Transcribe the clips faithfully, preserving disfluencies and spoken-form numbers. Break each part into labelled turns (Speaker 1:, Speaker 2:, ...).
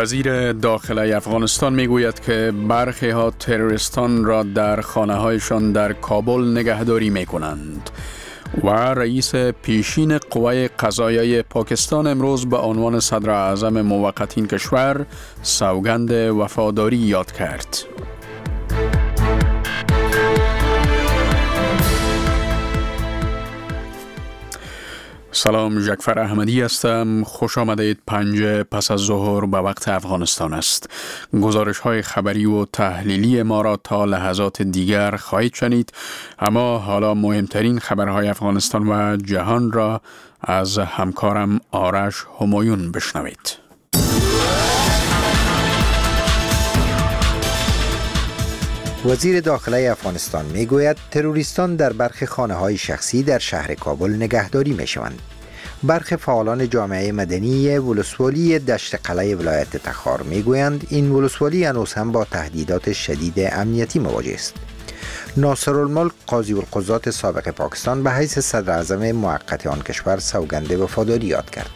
Speaker 1: وزیر داخله افغانستان میگوید که برخی ها تروریستان را در خانه هایشان در کابل نگهداری می کنند و رئیس پیشین قوه قضاییه پاکستان امروز به عنوان صدر اعظم موقت این کشور سوگند وفاداری یاد کرد. سلام، جعفر احمدی هستم. خوش آمدید. پنج پس از ظهر به وقت افغانستان است. گزارش های خبری و تحلیلی ما را تا لحظات دیگر خواهید شنید، اما حالا مهمترین خبرهای افغانستان و جهان را از همکارم آرش همایون بشنوید.
Speaker 2: وزیر داخله افغانستان میگوید تروریستان در برخی خانه‌های شخصی در شهر کابل نگهداری میشوند. برخی فعالان جامعه مدنی ولسوالی دشت قلعه ولایت تخار میگویند این ولسوالی هنوز هم با تهدیدات شدید امنیتی مواجه است. ناصرالملک قاضی القضات سابق پاکستان به حیث صدر اعظم موقت آن کشور سوگند وفاداری یاد کرد.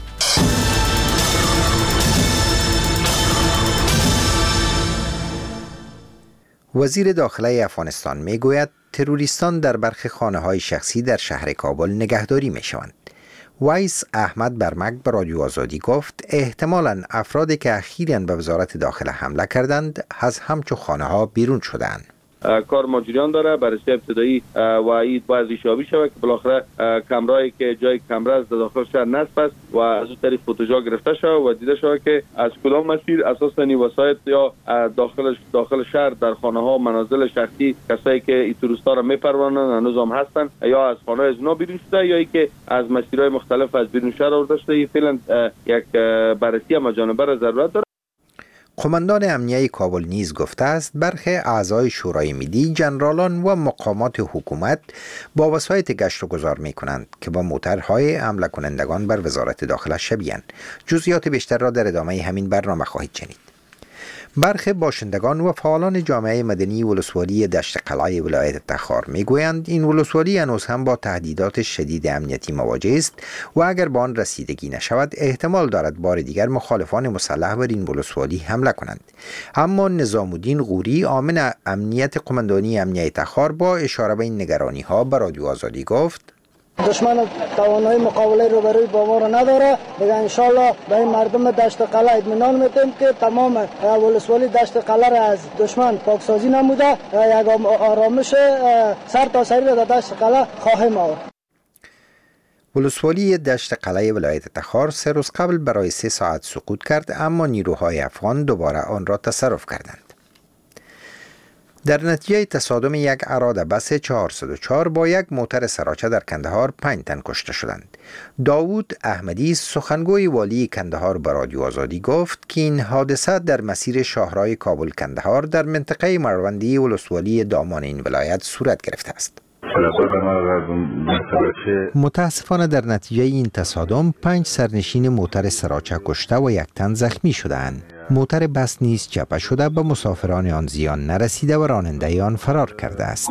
Speaker 2: وزیر داخله افغانستان میگوید تروریستان در برخی خانه‌های شخصی در شهر کابل نگهداری میشوند. وایس احمد برمک به رادیو آزادی گفت احتمالاً افرادی که اخیراً به وزارت داخله حمله کردند از همچو خانه‌ها بیرون شدند.
Speaker 3: کار ماجریان داره، بررسی ابتدایی و این باید ریشابی شود که بالاخره کمرایی که جای کمره از داخل شهر نصب است و از اون طریق فوتوجا گرفته شود و دیده شود که از کدام مسیر اساساً وسایط یا داخل داخل شهر در خانه ها و منازل شخصی کسایی که این توریستا را میپرورانند هنوز هم هستند یا از خانه از اونا بیرون شده یا اینکه از مسیرهای مختلف از بیرون شهر آورده شده. این فعلا یک بررسی همه‌جانبه ضرورت داره.
Speaker 2: قماندان امنیه کابل نیز گفته است برخی اعضای شورای ملی، جنرالان و مقامات حکومت با وسایط گشت و گذار می کنند که با موترهای حمله کنندگان بر وزارت داخله شبیه‌اند. جزئیات بیشتر را در ادامه همین برنامه خواهید شنید. برخی باشندگان و فعالان جامعه مدنی ولسوالی دشت قلعه ولایت تخار میگویند این ولسوالی هنوز هم با تهدیدات شدید امنیتی مواجه است و اگر به آن رسیدگی نشود احتمال دارد بار دیگر مخالفان مسلح بر این ولسوالی حمله کنند. اما نظام الدین غوری عامل امنیت قماندانی امنیه تخار با اشاره به این نگرانی ها به رادیو آزادی گفت
Speaker 4: دشمن توانایی مقابله روبروی با ما را نداره. دیگه انشالله به این مردم دشت قلعه اطمینان میدیم که تمام ولسوالی دشت قلعه را از دشمن پاکسازی نموده یک آرامش سر تا سری را در دشت قلعه خواهیم آورد.
Speaker 2: ولسوالی دشت قلعه ولایت تخار سه روز قبل برای سه ساعت سقوط کرد، اما نیروهای افغان دوباره آن را تصرف کردند. در نتیجه تصادم یک اراده بس چهارصد و چهار با یک موتر سراچه در کندهار پنج تن کشته شدند. داوود احمدی سخنگوی والی کندهار به رادیو آزادی گفت که این حادثه در مسیر شاهراه کابل کندهار در منطقه مروندی ولسوالی دامان این ولایت صورت گرفته است. متاسفانه در نتیجه این تصادم پنج سرنشین موتر سراچه کشته و یک تن زخمی شدند. موتر بس نیز چپه شده، به مسافران آن زیان نرسیده و راننده آن فرار کرده است.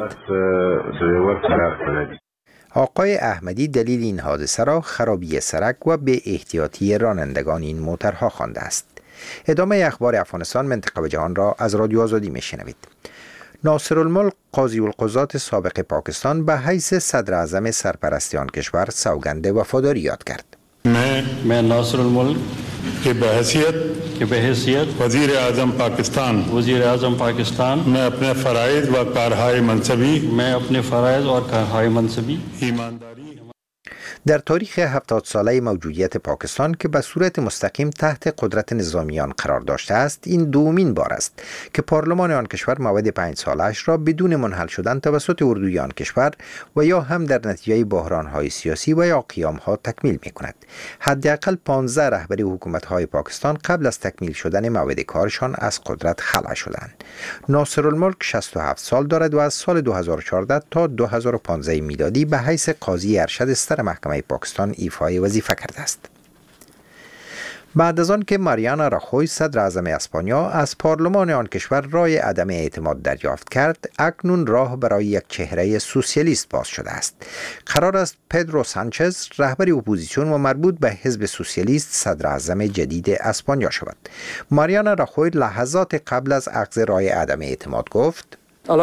Speaker 2: آقای احمدی دلیل این حادثه را خرابی سرک و بی احتیاطی رانندگان این موترها خوانده است. ادامه اخبار افغانستان، منطقه و جهان را از رادیو آزادی میشنوید. ناصرالملک قاضی القضات سابق پاکستان به حیث صدر اعظم سرپرستی آن کشور سوگند وفاداری یاد کرد.
Speaker 5: मैं मैं नासरुल के बहैसियत के बहैसियत वज़ीर आज़म पाकिस्तान वज़ीर आज़म पाकिस्तान मैं अपने फ़राइज़ व कारहाय मनसबी मैं अपने फ़राइज़ और कारहाय मनसबी ईमानदारी
Speaker 2: در تاریخ هفتاد ساله موجودیت پاکستان که به صورت مستقیم تحت قدرت نظامیان قرار داشته است، این دومین بار است که پارلمان آن کشور موعد پنج سالش را بدون منحل شدن توسط اردوی آن کشور و یا هم در نتیجه بحران‌های سیاسی و یا قیام‌ها تکمیل می‌کند. حداقل پانزده رهبری حکومت‌های پاکستان قبل از تکمیل شدن موعد کارشان از قدرت خلع شدند. ناصرالملک شصت و هفت سال دارد و از سال دو هزار و چهارده تا دو هزار و پانزده میلادی به حیث قاضی ارشد ستر محکمه پاکستان ایفای وظیفه کرده است. بعد از آن که ماریانا راخوی صدر اعظم اسپانیا از پارلمان آن کشور رای عدم اعتماد دریافت کرد، اکنون راه برای یک چهره سوسیالیست باز شده است. قرار است پدرو سانچز رهبر اپوزیسیون و مربوط به حزب سوسیالیست صدر اعظم جدید اسپانیا شود. ماریانا راخوی لحظات قبل از اخذ رای عدم اعتماد گفت: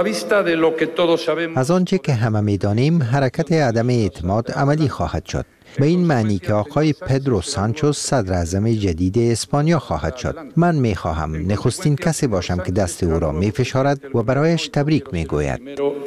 Speaker 2: از آنچه که همه می‌دانیم حرکت عدم اعتماد عملی خواهد شد، به این معنی که آقای پدرو سانچز صدر اعظم جدید اسپانیا خواهد شد. من می خواهم نخستین کسی باشم که دست او را می فشارد و برایش تبریک می گوید.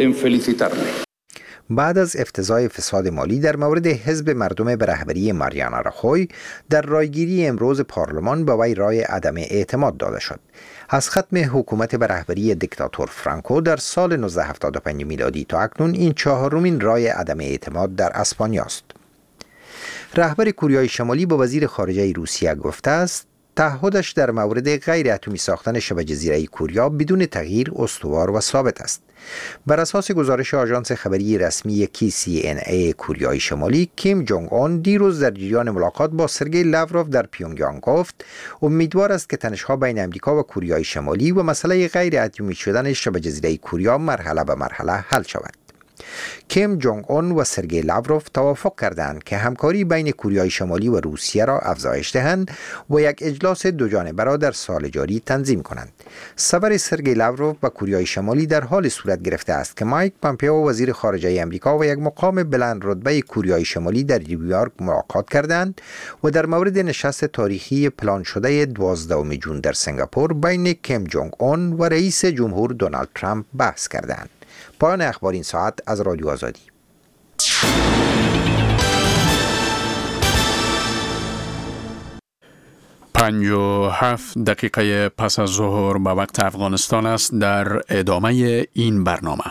Speaker 2: بعد از افتضاح فساد مالی در مورد حزب مردم به رهبری ماریانا راخوی، در رایگیری امروز پارلمان به وی رای عدم اعتماد داده شد. از ختم حکومت به رهبری دیکتاتور فرانکو در سال نوزده هفتاد و پنج میلادی تا اکنون این چهارمین رای عدم اعتماد در اسپانیا است. رهبر کوریای شمالی با وزیر خارجه روسیه گفته است تعهدش در مورد غیر اتمی ساختن شبه جزیره کوریا بدون تغییر استوار و ثابت است. بر اساس گزارش آژانس خبری رسمی کی سی ان ای کوریای شمالی، کیم جونگ اون دیروز در جریان ملاقات با سرگئی لاوروف در پیونگیانگ گفت امیدوار است که تنش‌ها بین امریکا و کوریای شمالی و مسئله غیر اتمی شدن شبه جزیره کوریا مرحله به مرحله حل شود. کیم جونگ اون و سرگئی لاوروف توافق کردند که همکاری بین کوریای شمالی و روسیه را افزایش دهند و یک اجلاس دو جانبه را در سال جاری تنظیم کنند. سفر سرگئی لاوروف به کوریای شمالی در حال صورت گرفته است که مایک پامپئو وزیر خارجه امریکا و یک مقام بلند رتبه کوریای شمالی در نیویورک ملاقات کردند و در مورد نشست تاریخی پلان شده دوازدهم ژوئن در سنگاپور بین کیم جونگ اون و رئیس جمهور دونالد ترامپ بحث کردند. پایان اخبار این ساعت از رادیو آزادی.
Speaker 1: پنج و هفت دقیقه پس از ظهر به وقت افغانستان است. در ادامه این برنامه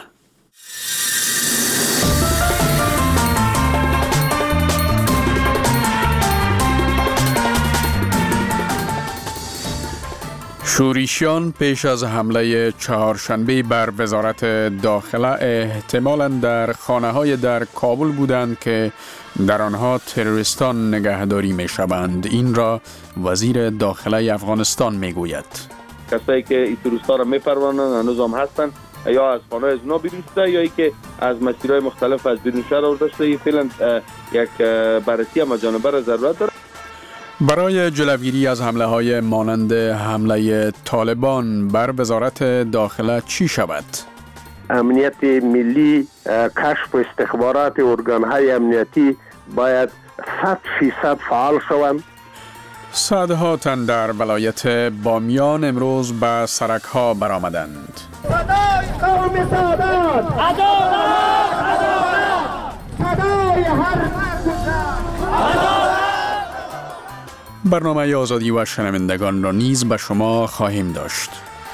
Speaker 1: شورشیان پیش از حمله چهارشنبه بر وزارت داخله احتمالاً در خانه‌های در کابل بودند که در آنها تروریستان نگهداری می‌شوند. این را وزیر داخله افغانستان می‌گوید.
Speaker 3: کسایی که این تروریست‌ها را می‌پرورانند هنوز هم هستند، یا از خانه از اونا بیرون شده یا ای که از مسیرهای مختلف از بیرون شهر آورده شده. فعلا یک بررسی مجانبه را ضرورت داره.
Speaker 1: برای جلوگیری از حمله های مانند حمله طالبان بر وزارت داخله چی شود؟
Speaker 6: امنیت ملی، کشف و استخبارات ارگان‌های امنیتی باید صد فیصد فعال شوند.
Speaker 1: صدها تن در ولایت بامیان امروز به سرک‌ها برآمدند.
Speaker 7: صدای قوم سادات، عدالت، عدالت، صدای هر
Speaker 1: برنامه آزادی و شنوندگان را نیز به شما خواهیم داشت.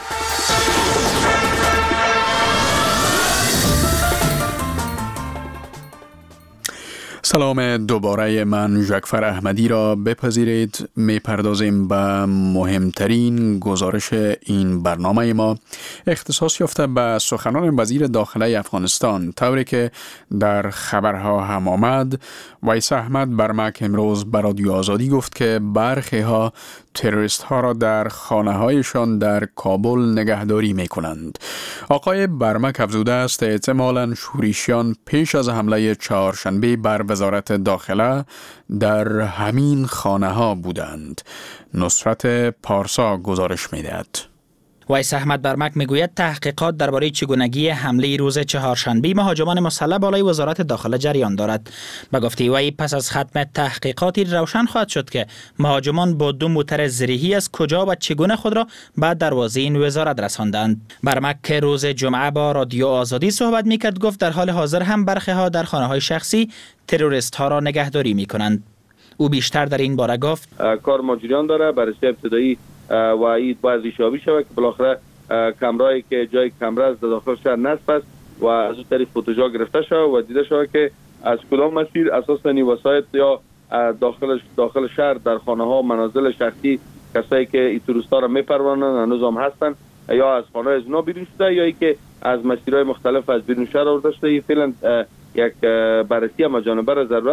Speaker 1: سلام دوباره، من ژکفر احمدی را بپذیرید. میپردازیم به مهمترین گزارش این برنامه ما، اختصاص یافته به سخنان وزیر داخله افغانستان، طوری که در خبرها هم آمد. ویس احمد برمک امروز به رادیو آزادی گفت که برخی ها تروریست ها را در خانه هایشان در کابل نگهداری می کنند. آقای برمک افزوده است احتمالاً شورشیان پیش از حمله چهارشنبه بر وزارت داخله در همین خانه ها بودند. نصرت پارسا گزارش می دهد.
Speaker 8: ویس احمد برمک میگوید تحقیقات درباره چگونگی حمله روز چهارشنبه مهاجمان مسلح بالای وزارت داخله جریان دارد. به گفته وی پس از ختم تحقیقاتی روشن خواهد شد که مهاجمان با دو موتر زرهی از کجا و چگونه خود را به دروازه این وزارت رساندند. برمک که روز جمعه با رادیو آزادی صحبت میکرد گفت در حال حاضر هم برخی ها در خانه های شخصی تروریست ها را نگهداری میکنند. او بیشتر در این باره گفت
Speaker 3: کار ما جریان داره. بررسی ابتدایی و این باید ریشابی شود که بالاخره کمرایی که جای کمره از داخل شهر نصب است و از اون طریق فوتوژا گرفته شود و دیده شود که از کدام مسیر اساساً وسایط یا داخل داخل شهر در خانه ها و منازل شخصی کسایی که این توریستا را میپرورانند هنوز هم هستند، یا از خانه از اونا بیرون شده یا ای که از مسیرهای مختلف از بیرون شهر آورده شده. فعلا یک بررسی مجانبه را ضرورت داره.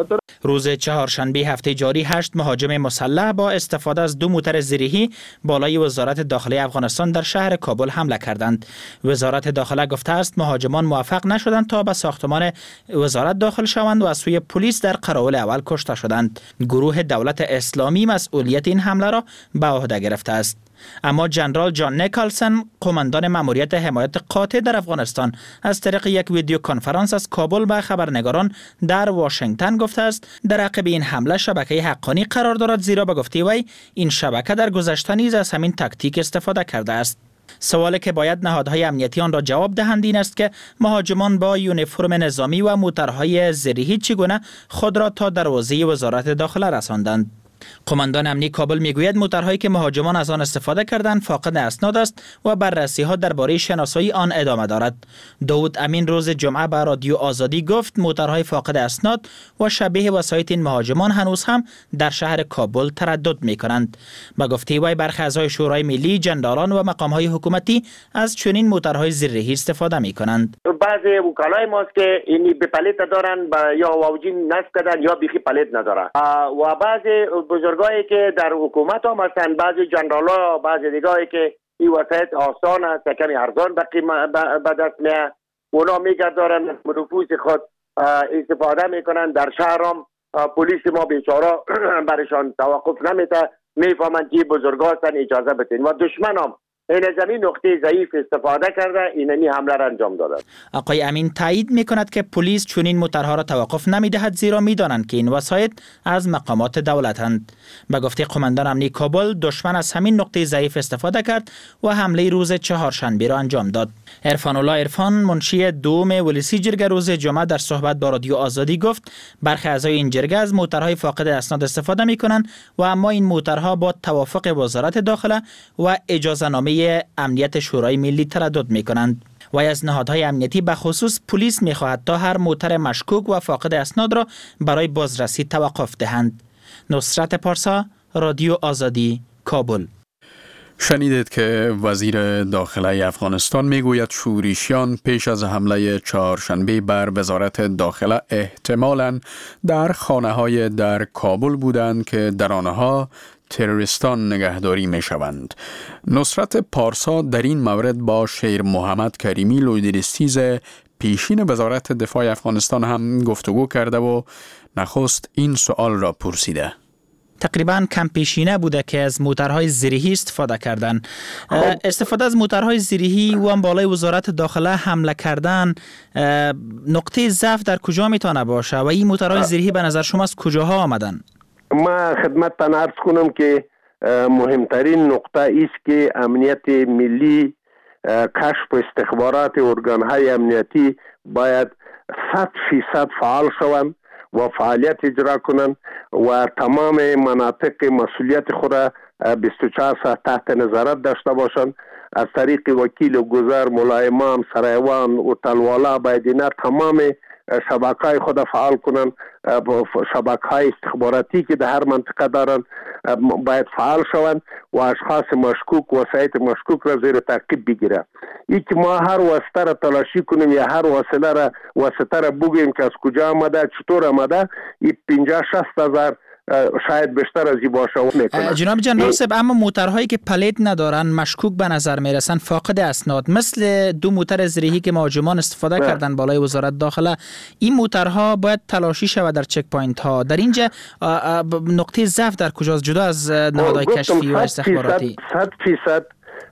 Speaker 8: روز چهارشنبه هفته جاری هشت مهاجم مسلح با استفاده از دو موتر زرهی بالای وزارت داخلی افغانستان در شهر کابل حمله کردند. وزارت داخله گفته است مهاجمان موفق نشدند تا به ساختمان وزارت داخل شوند و از سوی پلیس در قراول اول کشته شدند. گروه دولت اسلامی مسئولیت این حمله را به عهده گرفته است. اما جنرال جان نیکلسن، قماندان ماموریت حمایت قاطع در افغانستان، از طریق یک ویدیو کنفرانس از کابل به خبرنگاران در واشنگتن گفته است در عقب این حمله شبکه حقانی قرار دارد، زیرا به گفته وی این شبکه در گذشته نیز از همین تاکتیک استفاده کرده است. سوالی که باید نهادهای امنیتی آن را جواب دهند این است که مهاجمان با یونیفرم نظامی و موترهای زرهی چگونه خود را تا دروازه وزارت داخله رساندند. قماندان امنی کابل میگوید موترهایی که مهاجمان از آن استفاده کردند فاقد اسناد است و بررسی ها درباره شناسایی آن ادامه دارد. داود امین روز جمعه به رادیو آزادی گفت موترهای فاقد اسناد و شبیه وسایط این مهاجمان هنوز هم در شهر کابل تردد می کنند. به گفته وی برخی اعضای شورای ملی، جنرالان و مقامهای حکومتی از چنین موترهای زرهی استفاده می کنند.
Speaker 9: بعضی وکلای ماست که اینی به پلیت دارن یا واوجی نصب کردن یا بیخی پلیت نداره و بعضی بزرگایی که در حکومت هم هستن، بعضی جنرالا، بعضی دیگه‌ای که این وسایط آسان است، کمی ارزان به دست میاد، اونا میگردارن نفوذ خود استفاده میکنن. در شهر هم پلیس ما بیچاره برشان توقف نمیده، میفهمند که بزرگا هستن اجازه بدین و دشمن هم این زمین نقطه ضعیف استفاده کرده اینمی حمله را انجام داده.
Speaker 8: آقای امین تایید میکند که پلیس چنین موترها را توقف نمیدهد، زیرا میدانند که این وسایط از مقامات دولتند. به گفته قماندان امنی کابل، دشمن از همین نقطه ضعیف استفاده کرد و حمله روز چهارشنبه را انجام داد. عرفان الله عرفان، منشی دوم ولسی جرگه، روز جمعه در صحبت با رادیو آزادی گفت برخی اعضای این جرگه از موترهای فاقد اسناد استفاده میکنند و اما این موترها با توافق وزارت داخله و اجازه نامه امنیت شورای ملی تردد می کنند. و از نهادهای امنیتی به خصوص پلیس می خواهد تا هر موتر مشکوک و فاقد اسناد را برای بازرسی توقف دهند. نصرت پارسا، رادیو آزادی، کابل.
Speaker 1: شنیدید که وزیر داخله افغانستان میگوید شورشیان پیش از حمله چهارشنبه بر وزارت داخله احتمالاً در خانه‌های در کابل بودند که در آنها تروریستان نگهداری می شوند. نصرت پارسا در این مورد با شیر محمد کریمی لویدریستیز پیشین وزارت دفاع افغانستان هم گفتگو کرده و نخست این سوال را پرسیده.
Speaker 8: تقریبا کم پیشینه بوده که از موترهای زرهی استفاده کردن. استفاده از موترهای زرهی و هم بالای وزارت داخله حمله کردن، نقطه ضعف در کجا میتونه باشه و این موترهای زرهی به نظر شما از کجاها آمدن؟
Speaker 6: ما خدمتتان عرض کنم که مهمترین نقطه است که امنیت ملی، کشف و استخبارات ارگانهای امنیتی باید صد فیصد فعال شوند و فعالیت اجرا کنند و تمام مناطق مسئولیت خود را بیست و چهار ساعت تحت نظارت داشته باشند. از طریق وکیل و گذر، ملا امام، سرایوان و تلوالا باید اینا تمام شبکه‌های خود فعال کنند. شبکه‌های استخباراتی که در هر منطقه دارند باید فعال شوند و اشخاص مشکوک و وسایط مشکوک را زیر تعقیب بگیرند. این که ما هر واسطه را تلاشی کنیم یا هر وسیله را واسطه را بگیم که از کجا آمده، چطور آمده، این پنجاه شصت هزار شاید بیشتر از این باشه میکنه.
Speaker 8: جناب جنرال صاحب، اما موترهایی که پلیت ندارن، مشکوک به نظر میرسن، فاقد اسناد، مثل دو موتر زرهی که مهاجمان استفاده نه. کردن بالای وزارت داخله، این موترها باید تلاشی شود در چک پوینت ها. در اینجا نقطه ضعف در کجاست جدا از نهادهای کشفی و استخباراتی؟
Speaker 6: صد فیصد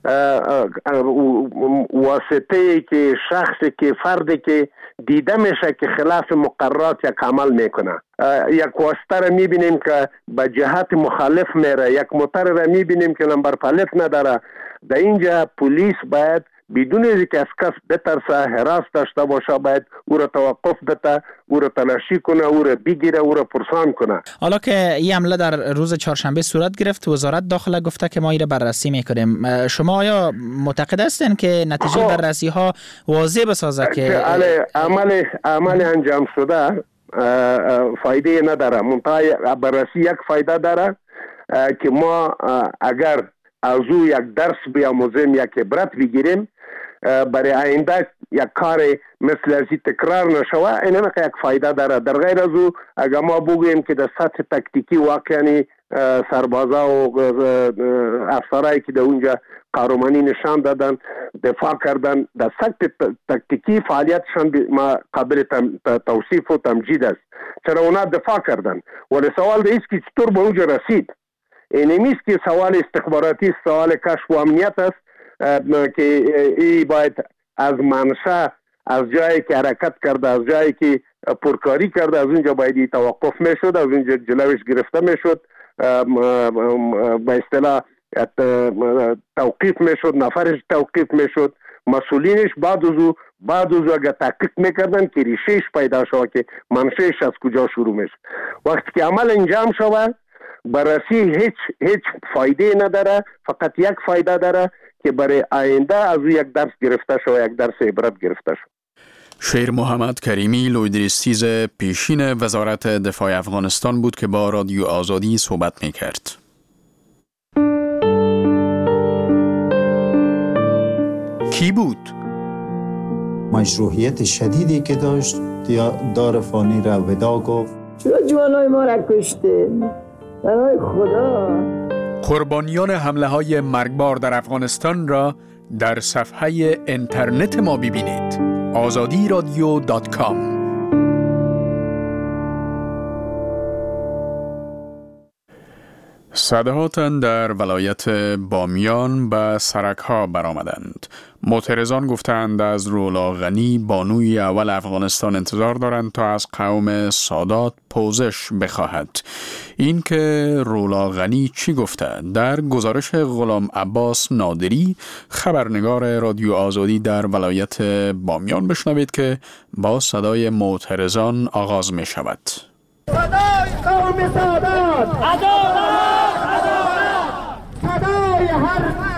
Speaker 6: واسطه که شخصی که فردی که دیده میشه که خلاف مقررات یک عمل میکنه، یک واسطه را میبینیم که به جهت مخالف میره، یک موتر را میبینیم که نمبر پلیت نداره. در اینجا پلیس باید بدون از اینکه از کس بترسه، حراس داشته باشه، باید او را توقف بده، او را تلاشی کنه، او را بگیره، او را پرسان کنه.
Speaker 8: حالا که این حمله در روز چهارشنبه صورت گرفت، وزارت داخله گفته که ما این را بررسی میکنیم. شما آیا معتقد هستین که نتیجه بررسی ها واضح بسازه که
Speaker 6: عمل عمل انجام شده فایده نداره؟ منتها بررسی یک فایده داره که ما اگر از او یک درس بیاموزیم، یک عبرت بگیریم، برای آینده یک کار مثل ازی تکرار نشوه، این هم یک فایده داره. در غیر از او اگر ما بگوییم که در سطح تکتیکی واقعا سربازا و افسرهایی که در اونجا قهرمانی نشان دادن، دفاع کردن، در سطح تکتیکی فعالیتشان ما قابل توصیف و تمجید است، چرا اونا دفاع کردن. ولی سوال ده ایست که چطور به اونجا رسید. اینمیست که سوال استخباراتی، سوال کشف و امنیت است که ای باید از منشأ، از جایی که حرکت کرده، از جایی که پرکاری کرده، از اونجا باید توقف میشد، از اونجا جلوش گرفته میشد، به اصطلاح توقیف میشد، نفرش توقیف میشد، مسئولینش بعد از او بعد از او اگر تحقیق میکردن که ریشهش پیدا شود که منشأش از کجا شروع میشه. وقتی که عمل انجام شود بررسی هیچ هیچ فایده نداره، فقط یک فایده داره که برای آینده از او یک درس گرفته شود، یک درس عبرت گرفته شود.
Speaker 1: شیر محمد کریمی لویدریستیز پیشین وزارت دفاع افغانستان بود که با رادیو آزادی صحبت میکرد. کی بود؟
Speaker 10: مشروعیت شدیدی که داشت دار فانی را ودا گفت.
Speaker 11: چرا جوانای ما را کشته؟ برای خدا.
Speaker 1: قربانیان حمله های مرگبار در افغانستان را در صفحه اینترنت ما ببینید. آزادی رادیو دات کام. صدها تن در ولایت بامیان به سرک‌ها برآمدند. معترضان گفتند از رولا غنی بانوی اول افغانستان انتظار دارند تا از قوم سادات پوزش بخواهد. این که رولا غنی چی گفته؟ در گزارش غلام عباس نادری خبرنگار رادیو آزادی در ولایت بامیان بشنوید که با صدای معترضان آغاز می شود.
Speaker 7: صدای قوم سادات، عدالت، عدالت، صدای هر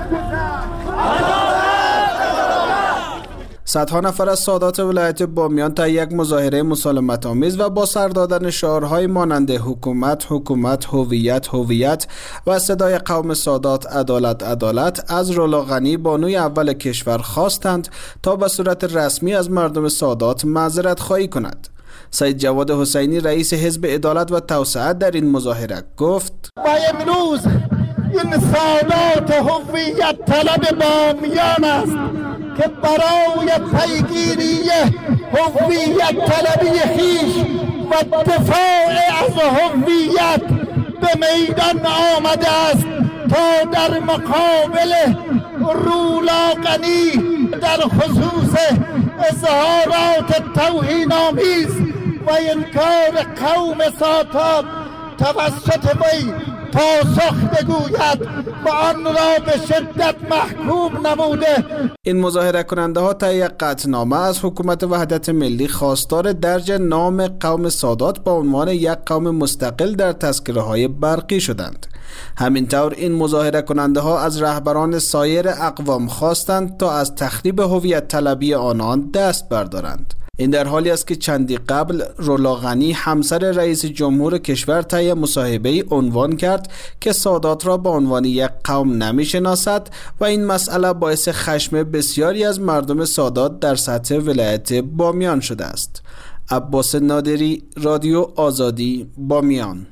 Speaker 12: صدها نفر از سادات ولایت بامیان تا یک مظاهره مسالمت آمیز و با سر دادن شعارهای مانند حکومت، حکومت، هویت، هویت و صدای قوم سادات، عدالت، عدالت از رولا غنی بانوی اول کشور خواستند تا به صورت رسمی از مردم سادات معذرت خواهی کند. سید جواد حسینی رئیس حزب عدالت و توسعه در این مظاهره گفت:
Speaker 7: و امروز این سادات هویت طلب بامیان است که برای پیگیری هویت طلبی خویش و دفاع از هویت به میدان آمده است تا در مقابل رولا غنی در خصوص اظهارات توهین‌آمیز و انکار قوم سادات توسط وی پاسخ بگوید و آن را به شدت محکوم نموده.
Speaker 12: این مظاهره کننده ها طی یک قطعنامه از حکومت وحدت ملی خواستار درج نام قوم سادات با عنوان یک قوم مستقل در تذکره های برقی شدند. همینطور این مظاهره کننده ها از رهبران سایر اقوام خواستند تا از تخریب هویت طلبی آنان دست بردارند. این در حالی است که چندی قبل رولا غنی همسر رئیس جمهور کشور طی مصاحبه‌ای عنوان کرد که سادات را به عنوان یک قوم نمی‌شناسد و این مسئله باعث خشم بسیاری از مردم سادات در سطح ولایت بامیان شده است. عباس نادری، رادیو آزادی، بامیان.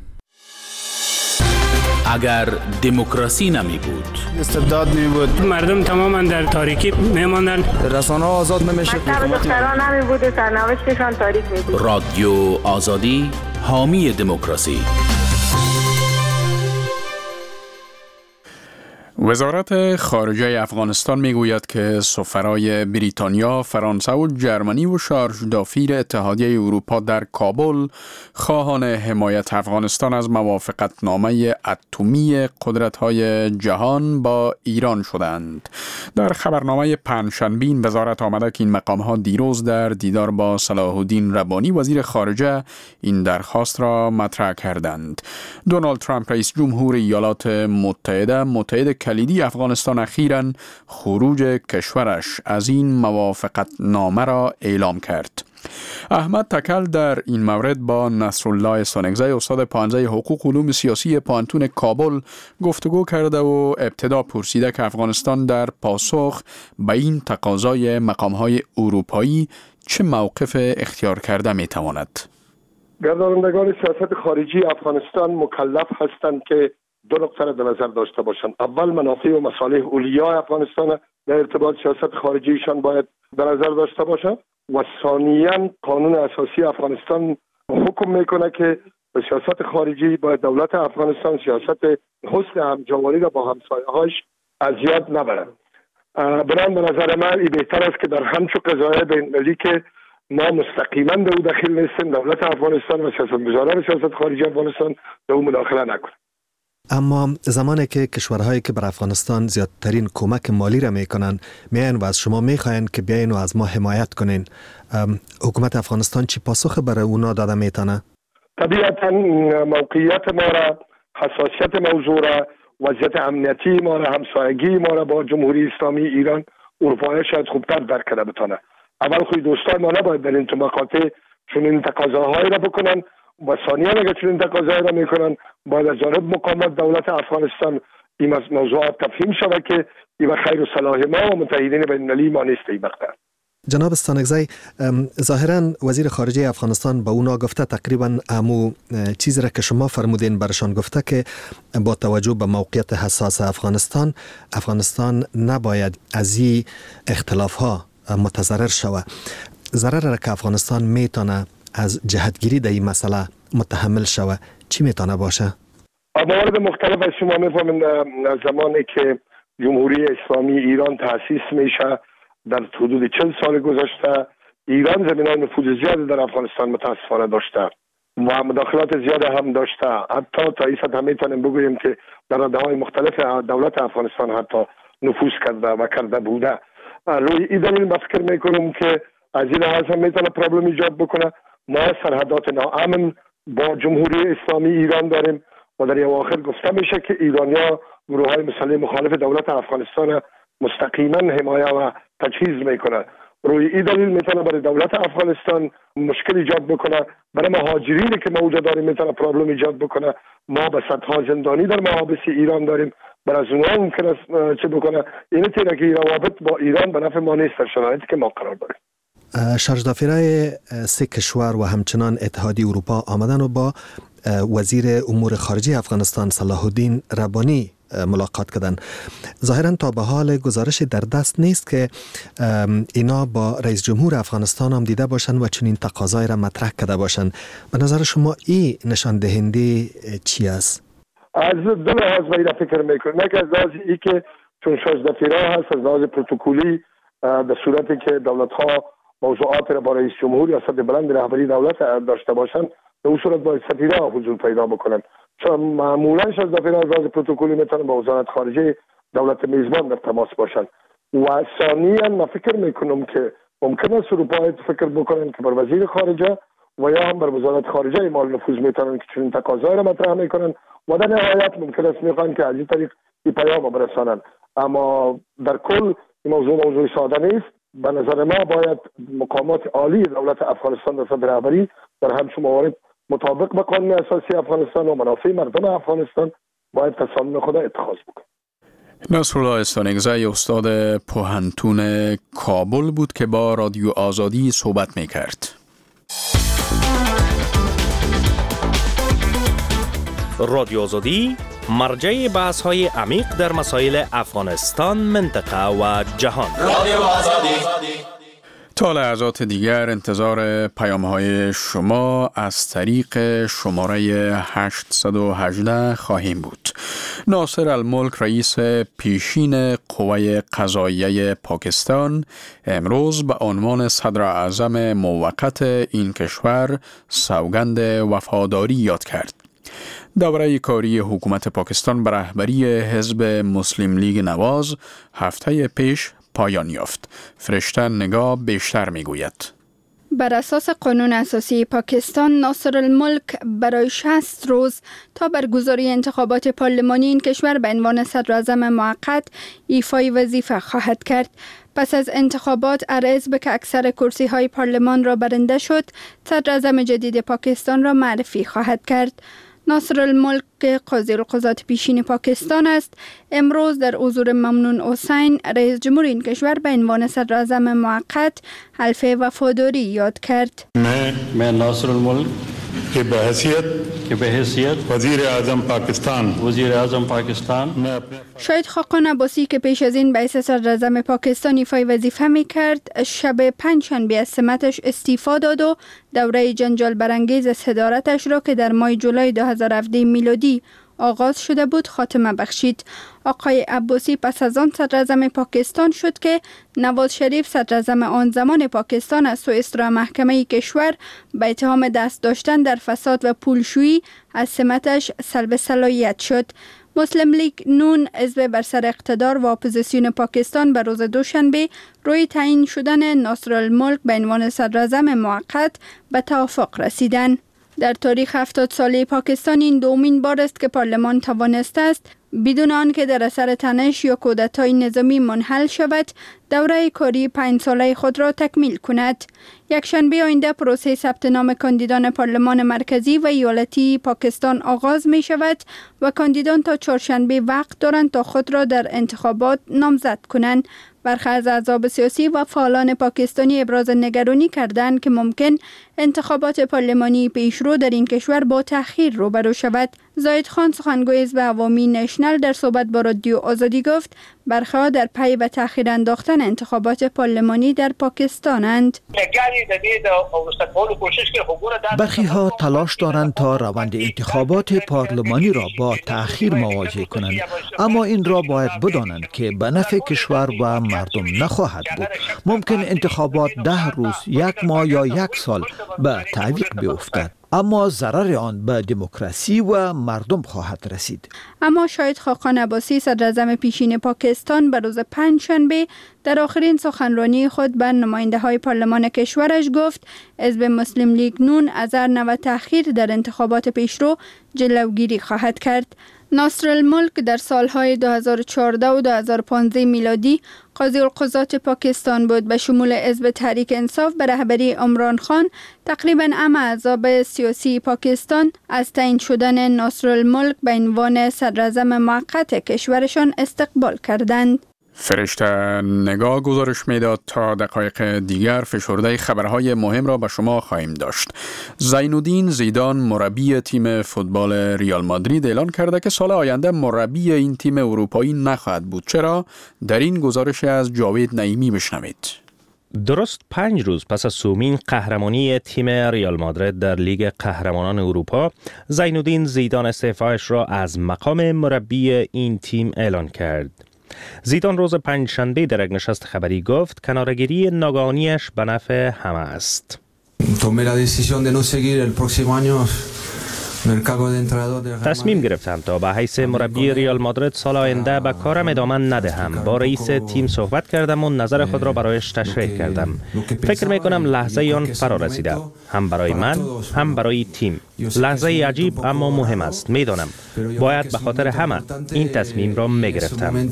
Speaker 13: اگر دموکراسی نمی بود،
Speaker 14: استبداد می بود، مردم تماما در تاریکی می ماندن،
Speaker 15: رسانه ها آزاد نمی شد،
Speaker 16: مکتب دختران نمی بود و سرنوشتشان تاریک می بود.
Speaker 13: رادیو آزادی، حامی دموکراسی.
Speaker 1: وزارت خارجه افغانستان میگوید که سفرای بریتانیا، فرانسه و جرمنی و شارژ دافیر اتحادیه اروپا در کابل خواهان حمایت افغانستان از موافقتنامه اتمی قدرت‌های جهان با ایران شدند. در خبرنامه پنجشنبه این وزارت آمده که این مقام‌ها دیروز در دیدار با صلاح الدین ربانی وزیر خارجه این درخواست را مطرح کردند. دونالد ترامپ رئیس جمهور ایالات متحده متحد کلیدی افغانستان اخیراً خروج کشورش از این موافقت نامه را اعلام کرد. احمد تکل در این مورد با نصرالله سانگزی استاد پانزده حقوق علوم سیاسی پانتون کابل گفتگو کرده و ابتدا پرسیده که افغانستان در پاسخ به این تقاضای مقام‌های اروپایی چه موقف اختیار کرده می‌تواند؟
Speaker 17: گردانندگان سیاست خارجی افغانستان مکلف هستند که دو نقطه را در نظر داشته باشند. اول منافع و مصالح اولیای افغانستان در ارتباط سیاست خارجیشان باید در نظر داشته باشند و ثانیاً قانون اساسی افغانستان حکم میکنه که به سیاست خارجی باید دولت افغانستان سیاست حسن همجواری را با همسایه‌هاش اذیت نبرد. بنابراین به نظر من این بهتر است که در همچو قضایای بین‌المللی که ما مستقیما در او دخیل نیستیم، دولت افغانستان و سیاستگزاران سیاست خارجی افغانستان در او مداخله نکنه.
Speaker 18: اما زمانی که کشورهایی که بر افغانستان زیادترین کمک مالی را میکنن میان و از شما میخواین که بیاین و از ما حمایت کنین، حکومت افغانستان چی پاسخ برای اونا داده میتونه؟
Speaker 17: طبیعتا موقعیت ما را، حساسیت موضوع را، وضعیت امنیتی ما را، همسایگی ما را با جمهوری اسلامی ایران اروپایی شاید خوبتر درک کرده بتونه. اول خوی دوستان ما نباید در این مقاطع چون این تقاضاهایی را بکنن و ثانیاً اگر چون این تقاضاهایی را میکنن باید از جانب مقامات دولت افغانستان این موضوعات تفهیم شود که این خیر و صلاح ما و متحدین بین‌المللی ما نیست. این مقطع
Speaker 18: جناب استانگزی، ظاهرا وزیر خارجه افغانستان به اونا گفته تقریبا امو چیزی را که شما فرمودین برشان گفته که با توجه به موقعیت حساس افغانستان افغانستان نباید از این اختلاف ها متضرر شود. ضرر را که افغانستان میتونه از جهتگیری در این مسئله متحمل شود چی میتونه باشه؟
Speaker 17: موارد مختلف از شما میفهمین. زمانی که جمهوری اسلامی ایران تأسیس میشه در حدود چل سال گذشته ایران زمینای نفوذ زیادی در افغانستان متاسفانه داشته و مداخلات زیاد هم داشته. حتی تا این سطح میتونیم بگوییم که در رده‌های مختلف دولت افغانستان حتی نفوذ کرده و کرده بوده. روی این دلیل من فکر میکنم که از این لحاظ هم میتونه پرابلم ایجاد بکنه. ما سرحدات ناامن با جمهوری اسلامی ایران داریم و در اواخر گفته میشه که ایرانیا گروه‌های مسلح مخالف دولت افغانستان مستقیما حمایه و تجهیز میکنه. روی این دلیل میتونه برای دولت افغانستان مشکل ایجاد بکنه. برای مهاجرینی که ما اونجا داریم میتونه پرابلم ایجاد بکنه. ما به صدها زندانی در محابس ایران داریم. برای از اونها ممکن است چه بکنه این تیره که روابط با ایران به نفع ما نیست در شرایطی که ما قرار داریم.
Speaker 18: شارژدافیرای سه کشور و همچنان اتحادیه اروپا آمدن و با وزیر امور خارجه افغانستان صلاح الدین ربانی ملاقات کردن. ظاهرا تا به حال گزارش در دست نیست که اینا با رئیس جمهور افغانستان هم دیده باشن و چنین تقاضای را مطرح کرده باشن. به نظر شما این نشان دهنده چی است؟
Speaker 17: از دو لحاظ باید فکر میکنم. یک از لحاظ ای که چون شارژدافیرها هست از لحاظ پروتکلی در صورتی که دولت ها موضوعات را با رئیس جمهور یا سطح بلند رهبری دولت داشته باشند به اون صورت باید سفیرها حضور پیدا بکنن. چون معمولا شارژدافیرها از لحاظ پروتکلی میتونن با وزارت خارجه دولت میزبان در تماس باشن. و ثانیاً من فکر میکنم که ممکن است اروپا فکر بکنن که بر وزیر خارجه و یا هم بر وزارت خارجه مال نفوذ میتونن که چنین تقاضایی را مطرح میکنن و در نهایت ممکن است میخوان که از این طریق این پیام برسانن. اما در کل این موضوع موضوع ساده نیست. به نظر ما باید مقامات عالی دولت افغانستان در سطح رهبری در همچون موارد مطابق با قانون اساسی افغانستان و منافع مردم افغانستان باید تصامیم خود اتخاذ بکنند.
Speaker 1: نصرالله استانگزی استاد پوهنتون کابل بود که با رادیو آزادی صحبت میکرد.
Speaker 19: رادیو آزادی مرجع بحث های عمیق در مسائل افغانستان، منطقه و جهان. رادیو آزادی.
Speaker 1: تا لحظات دیگر انتظار پیام های شما از طریق شماره هشتصد و هجده خواهیم بود. ناصر الملک رئیس پیشین قوه قضاییه پاکستان امروز به عنوان صدر اعظم موقت این کشور سوگند وفاداری یاد کرد. دوره کاری حکومت پاکستان به رهبری حزب مسلم لیگ نواز هفته پیش پایان یافت. فرشته نگاه بیشتر میگوید.
Speaker 20: بر اساس قانون اساسی پاکستان، ناصر الملک برای شصت روز تا برگزاری انتخابات پارلمانی این کشور به عنوان صدر اعظم موقت ایفای وظیفه خواهد کرد. پس از انتخابات ارزب که اکثر کرسی های پارلمان را برنده شد، صدر اعظم جدید پاکستان را معرفی خواهد کرد. ناصر الملک که قاضی القضات پیشین پاکستان است، امروز در حضور ممنون حسین رئیس جمهور این کشور به عنوان صدر اعظم موقت حلف وفاداری یاد کرد.
Speaker 5: من من ناصر الملک که به حیثیت که به حیثیت وزیر اعظم پاکستان وزیر اعظم پاکستان
Speaker 20: شاید خاقان عباسی که پیش از این به حیث صدر اعظم پاکستان ایفای وظیفه می کرد، شب پنجشنبه از سمتش استعفا داد و دوره جنجال برانگیز صدارتش را که در ماه جولای دو هزار و هفده میلادی آغاز شده بود خاتمه بخشید. آقای عباسی پس از آن صدر اعظم پاکستان شد که نواز شریف صدر اعظم آن زمان پاکستان از سوی اصرار محکمه کشور به اتهام دست داشتن در فساد و پولشویی از سمتش سلب صلاحیت شد. مسلم لیگ نون حزب بر سر اقتدار و اپوزیسیون پاکستان به روز دوشنبه روی تعیین شدن ناصر الملک به عنوان صدر اعظم موقت به توافق رسیدند. در تاریخ هفتاد ساله پاکستان این دومین بار است که پارلمان توانسته است بدون آنکه در اثر تنش یا کودتای نظامی منحل شود دوره کاری پنج ساله خود را تکمیل کند. یکشنبه آینده پروسه ثبت نام کاندیدان پارلمان مرکزی و ایالتی پاکستان آغاز می شود و کاندیدان تا چهارشنبه وقت دارند تا خود را در انتخابات نامزد کنند. برخی از احزاب سیاسی و فعالان پاکستانی ابراز نگرانی کردند که ممکن انتخابات پارلمانی پیشرو در این کشور با تأخیر روبرو شود. زاید خان سخنگوی حزب عوامی نشنل در صحبت با رادیو آزادی گفت برخی در پی به تأخیر انداختن انتخابات پارلمانی در پاکستانند.
Speaker 21: برخی ها تلاش دارند تا روند انتخابات پارلمانی را با تأخیر مواجه کنند، اما این را باید بدانند که به نفع کشور و مردم نخواهد بود. ممکن انتخابات ده روز، یک ماه یا یک سال به تعویق بیفتد، اما ضرر آن به دموکراسی و مردم خواهد رسید.
Speaker 20: اما شاید خاقان عباسی صدر اعظم پیشین پاکستان به روز پنجشنبه در آخرین سخنرانی خود به نماینده های پارلمان کشورش گفت حزب مسلم لیگ نون از هر نوع تأخیر در انتخابات پیشرو جلوگیری خواهد کرد. ناصر الملک در سالهای دو هزار و چهارده و دو هزار و پانزده میلادی قاضی القضات پاکستان بود. به شمول حزب تحریک انصاف به رهبری عمران خان تقریبا همه احزاب سیاسی پاکستان از تعیین شدن ناصر الملک به عنوان صدر اعظم موقت کشورشان استقبال کردند.
Speaker 1: فرشته نگاه گزارش میداد تا دقایق دیگر فشرده خبرهای مهم را به شما خواهیم داشت. زینالدین زیدان مربی تیم فوتبال ریال مادرید اعلان کرده که سال آینده مربی این تیم اروپایی نخواهد بود. چرا؟ در این گزارش از جاوید نعیمی بشنوید.
Speaker 19: درست پنج روز پس از سومین قهرمانی تیم ریال مادرید در لیگ قهرمانان اروپا، زینالدین زیدان استعفایش را از مقام مربی این تیم اعلان کرد. زیدان روز پنجشنبه در یک نشست خبری گفت کناره‌گیری ناگهانیش به نفع همه است. تصمیم گرفتم تا به حیث مربی ریال مادرید سال آینده به کارم ادامه ندهم. با رئیس تیم صحبت کردم و نظر خود را برایش تشریح کردم. فکر می کنم لحظه آن فرا رسیده، هم برای من هم برای تیم. لحظه عجیب اما مهم است. می دانم باید به خاطر همه این تصمیم را می گرفتم.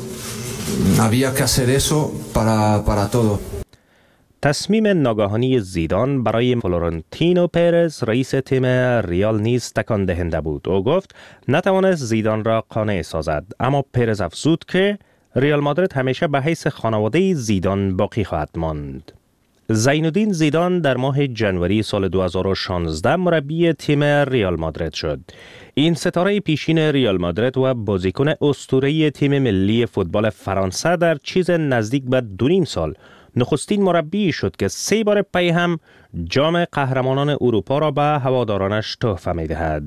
Speaker 19: تصمیم ناگهانی زیدان برای فلورنتینو پرز رئیس تیم ریال نیز تکان دهنده بود. او گفت نتوانست زیدان را قانع سازد، اما پرز افزود که ریال مادرید همیشه به حیث خانواده زیدان باقی خواهد ماند. زینالدین زیدان در ماه ژانویه سال دو هزار و شانزده مربی تیم ریال مادرید شد. این ستاره پیشین ریال مادرید و بازیکن اسطوره تیم ملی فوتبال فرانسه در چیز نزدیک به دو نیم سال نخستین مربی شد که سه بار پی هم جام قهرمانان اروپا را به هوادارانش تحفه می دهد.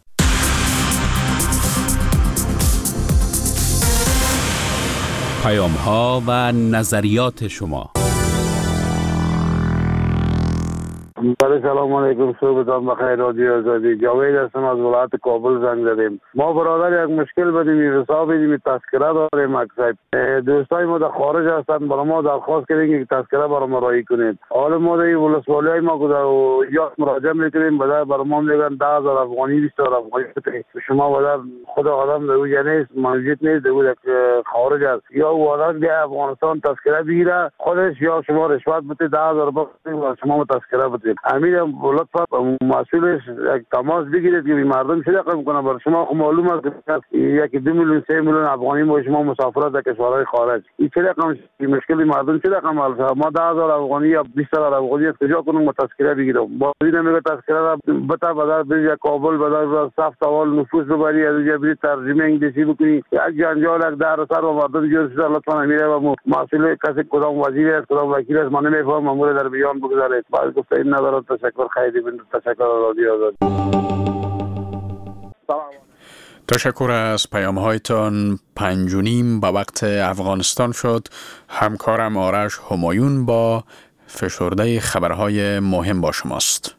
Speaker 13: پیام ها و نظریات شما.
Speaker 4: بله سلام علیکم، صبحتان بخیر. رادیو آزادی، جاوید هستم از ولایت کابل زنگ زدیم. ما برادر یک مشکل بدیم حساب بدیم تذکره داریم. اکثر دوستای ما در خارج هستند، برای ما درخواست کردیم که تذکره برای ما رای کنید. حالا ما در ولسوالی ما که یا مراجعه میکنیم بعد برای ما میگن ده هزار افغانی بیست هزار افغانی شما بعد خود آدم در اونجا نیست، موجود نیست، در خارج است، یا او آدم در افغانستان تذکره بگیره خودش یا شما رشوت بدید ده هزار و شما تذکره بدید. امیر لطفا مسئولش یک تماس بگیرید که مردم چه رقم کنه. برای شما خب معلوم است که یک دو میلیون سه میلیون افغانی با شما مسافرت در کشورهای خارج، این چه رقم مشکل مردم چه رقم حل شد؟ ما ده هزار افغانی یا بیست هزار افغانی از کجا کنیم تذکره بگیرم؟ با این میگه تذکره را بتا بدار بری کابل بدار صف توال نفوس ببری از اینجا بری ترجمه انگلیسی بکنی، یک جنجال یک در سر و مردم جور شده. لطفا امیر و مسئول کسی کدام وزیر است کدام وکیل است من نمیفهم، مامور در بیان بگذارید. بعد گفته این نداره. تشکر خیلی بند تشکر رادیو آزادی.
Speaker 1: تشکر از پیام هایتان. پنج و نیم به وقت افغانستان شد. همکارم آرش همایون با فشرده خبرهای مهم با شماست.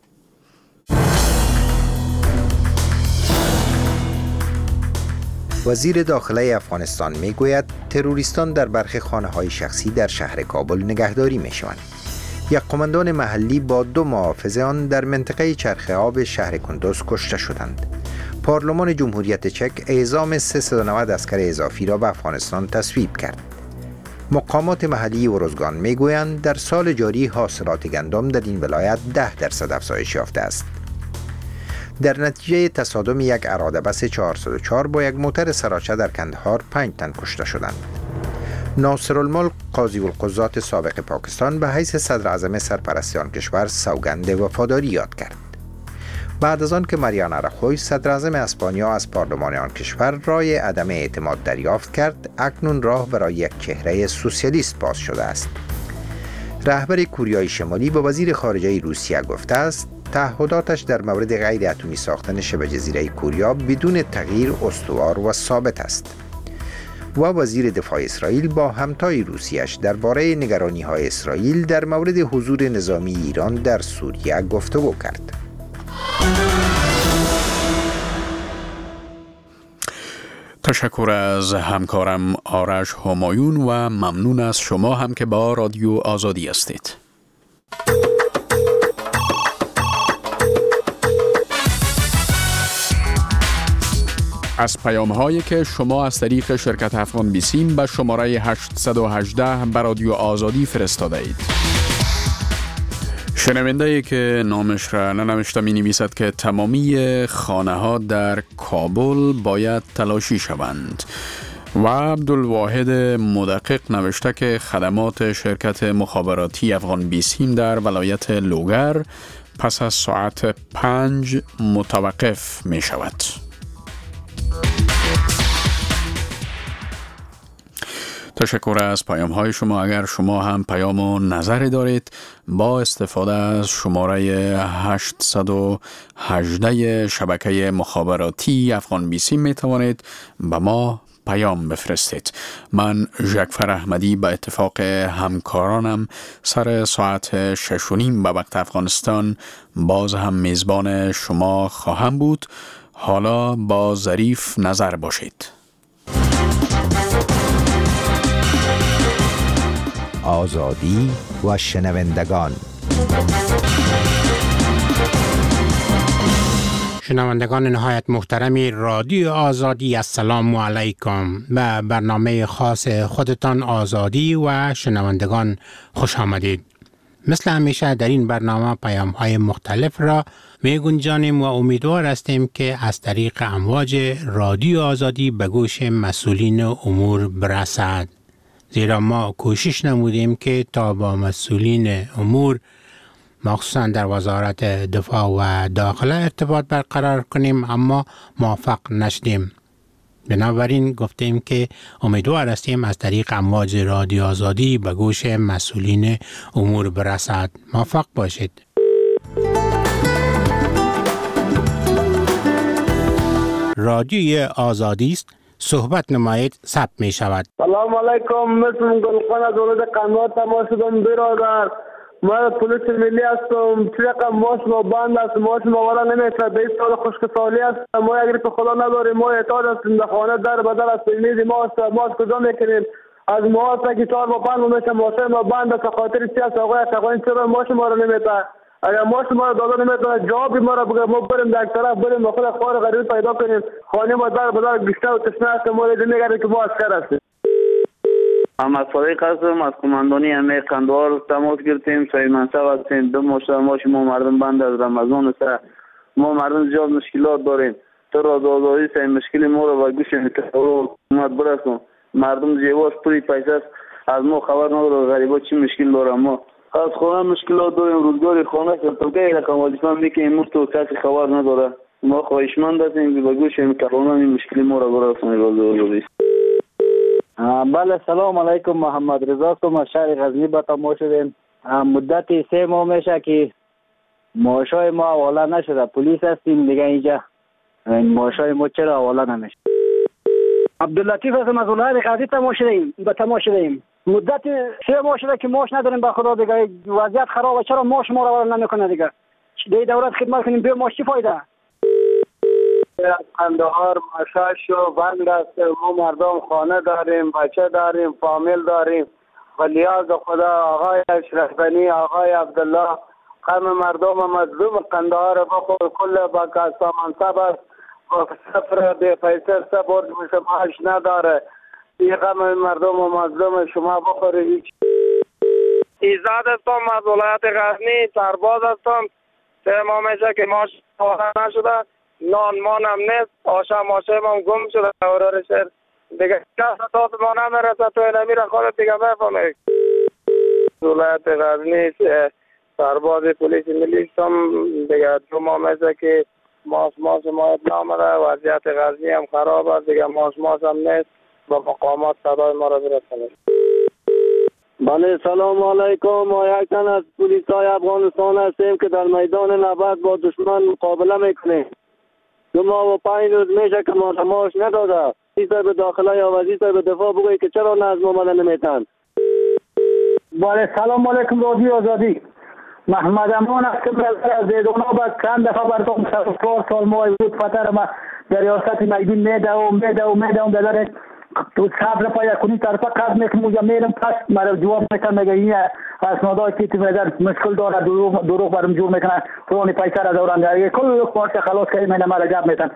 Speaker 2: وزیر داخله افغانستان می گوید تروریستان در برخی خانه‌های شخصی در شهر کابل نگهداری می شوند. یک قماندان محلی با دو محافظ آن در منطقه چرخ آب شهر کندوز کشته شدند. پارلمان جمهوریت چک اعزام سیصد و نود اسکر اضافی را به افغانستان تصویب کرد. مقامات محلی ارزگان می گویند در سال جاری حاصلات گندم در این ولایت ده درصد افزایش یافته است. در نتیجه تصادم یک اراده بس چهارصد و چهار با یک موتر سراچه در کندهار پنج تن کشته شدند. ناصرالملک قاضی القضات سابق پاکستان به حیث صدر اعظم سرپرستی آن کشور سوگند وفاداری یاد کرد. بعد از آن که مریانا راخوی صدر اعظم اسپانیا از پارلمان آن کشور رای عدم اعتماد دریافت کرد، اکنون راه برای یک چهره سوسیالیست باز شده است. رهبر کوریای شمالی با وزیر خارجه روسیه گفته است تعهداتش در مورد غیر اتمی ساختن شبه جزیره کوریا بدون تغییر استوار و ثابت است. و وزیر دفاع اسرائیل با همتای روسیه‌اش درباره نگرانی‌های اسرائیل در مورد حضور نظامی ایران در سوریه گفتگو کرد.
Speaker 1: تشکر از همکارم آرش همایون و ممنون از شما هم که با رادیو آزادی هستید. از پیام هایی که شما از طریق شرکت افغان بیسیم به شماره هشت یک هشت به رادیو آزادی فرستاده اید. شنونده ای که نامش را ننوشته می نویسد که تمامی خانه ها در کابل باید تلاشی شوند و عبدالواحد مدقق نوشته که خدمات شرکت مخابراتی افغان بیسیم در ولایت لوگر پس از ساعت پنج متوقف می شود. تشکر از پیام های شما. اگر شما هم پیام و نظری دارید با استفاده از شماره هشت یک هشت شبکه مخابراتی افغان بیسیم می توانید به ما پیام بفرستید. من جعفر احمدی به اتفاق همکارانم سر ساعت شش و نیم به وقت افغانستان باز هم میزبان شما خواهم بود. حالا با ظریف نظر باشید.
Speaker 2: آزادی و شنوندگان.
Speaker 22: شنوندگان نهایت محترمی رادیو آزادی، السلام علیکم. به برنامه خاص خودتان آزادی و شنوندگان خوش آمدید. مثل همیشه در این برنامه پیام های مختلف را می گنجانیم و امیدوار هستیم که از طریق امواج رادیو آزادی به گوش مسئولین امور برسد. زیرا ما کوشش نمودیم که تا با مسئولین امور مخصوصا در وزارت دفاع و داخله ارتباط برقرار کنیم اما موفق نشدیم. بنابراین گفتیم که امیدوار هستیم از طریق امواج رادیو آزادی به گوش مسئولین امور برسد. موفق باشید. رادیوی آزادی است، صحبت نمایید، ثبت می شود.
Speaker 23: سلام علیکم، مثل گلخان از ولد قنات تماس شدم برادر.
Speaker 4: ما پلیس ملی هستم، چرا ماش ما بند است، ماش ما وارا نمیشه. بیست سال خشکسالی است، ما اگر تو خدا نداریم ما اعتاد هستیم، در خانه در بدل است، میز ما است، ما کجا میکنیم؟ از ما است که چهار با پنج میشه، ماشه ما بند است، خاطر چی است آقای شقاین چرا ماش ما رو نمیده؟ اگر ماش ما رو داده نمیده جواب ما رو بگه، ما بریم در طرف بریم با خود خوار غریب پیدا کنیم، خانه ما در بدل بیشتر و تشنه است، ما نمیگه که ما عسکر هستیم.
Speaker 3: محمد صادق هستم، از کماندانی امیر قندهار تماس گرفتیم. صاحب منصب هستیم. دو ماه ماش ما مردم بند از رمضان است، ما مردم زیاد مشکلات داریم. تو را دادایی سه مشکل ما رو و گوش حکومت برسون. مردم جیواش پوری پیسه است، از ما خبر نداره غریبا چی مشکل داره. ما از خانه مشکلات داریم، روزگار خانه که تو که رقم وظیفه میکنیم تو کسی خبر نداره. ما خواهشمند هستیم که به گوش کلانان این مشکل ما رو برسونید. روزگاری
Speaker 9: بله سلام علیکم، محمد رضا هستم، از شهر غزنی به تماس شدیم. مدت سه ماه میشه که معاشای ما حواله نشده. پلیس هستیم دیگه اینجا، معاشای ما چرا حواله نمیشه؟ عبداللطیف هستم، از ولایت غزنی تماس شدیم به تماس شدیم. مدت سه ماه شده که معاش نداریم. به خدا دیگه وضعیت خرابه، چرا معاش ما رو حواله نمیکنه دیگه؟ دیگه دولت خدمت کنیم به معاش چی فایده؟
Speaker 4: قندهار مشاش و بند است. ما مردم خانه داریم، بچه داریم، فامیل داریم. ولیاز خدا آقای اشرف بنی، آقای عبدالله قم مردم مظلوم قندهار بخور کل با کاسا منصب است. سفر به پیسه سبرد میشه، معاش نداره. این قم مردم مظلوم شما بخوری هیچ.
Speaker 23: ایزاد هستم، از ولایت غزنی سرباز هستم. سه ماه میشه که معاش نشده، نان مانم نیست، آشا ماشه ما گم شده اورار شهر دیگه. کس تا ما نمیرسه تو نمیره خودت دیگه بفهمی. ولایت غزنی سرباز پلیس ملی هستم دیگه. دو ماه میشه که ماس ماس ما نامده، وضعیت غزنی هم خراب است دیگه. ماس ماس هم نیست، با مقامات صدای ما را برسونید.
Speaker 4: بله سلام علیکم، ما یک تن از پلیس های افغانستان هستیم که در میدان نبرد با دشمن مقابله میکنیم. دو ماه و پنج روز میشه که ما معاش نداده. وزیر به داخله یا وزیر به دفاع بگوی که چرا نظم آمده نمیتن.
Speaker 9: بله سلام علیکم رادیو آزادی. محمد امان هستم از زیدونآباد. چند دفعه براتون چهار سال ما بود فتر ما در ریاست میدون میدوم میدوم میدوم در تو صبر پای کنی طرفا قد میکنم و میرم پس مرا جواب میکنم میگه این اسنادای که تو در مشکل داره دروغ دروغ برام جور میکنه فلان پیسه را دوران داره کل خورش خلاص کنیم اینا مرا جواب میدن.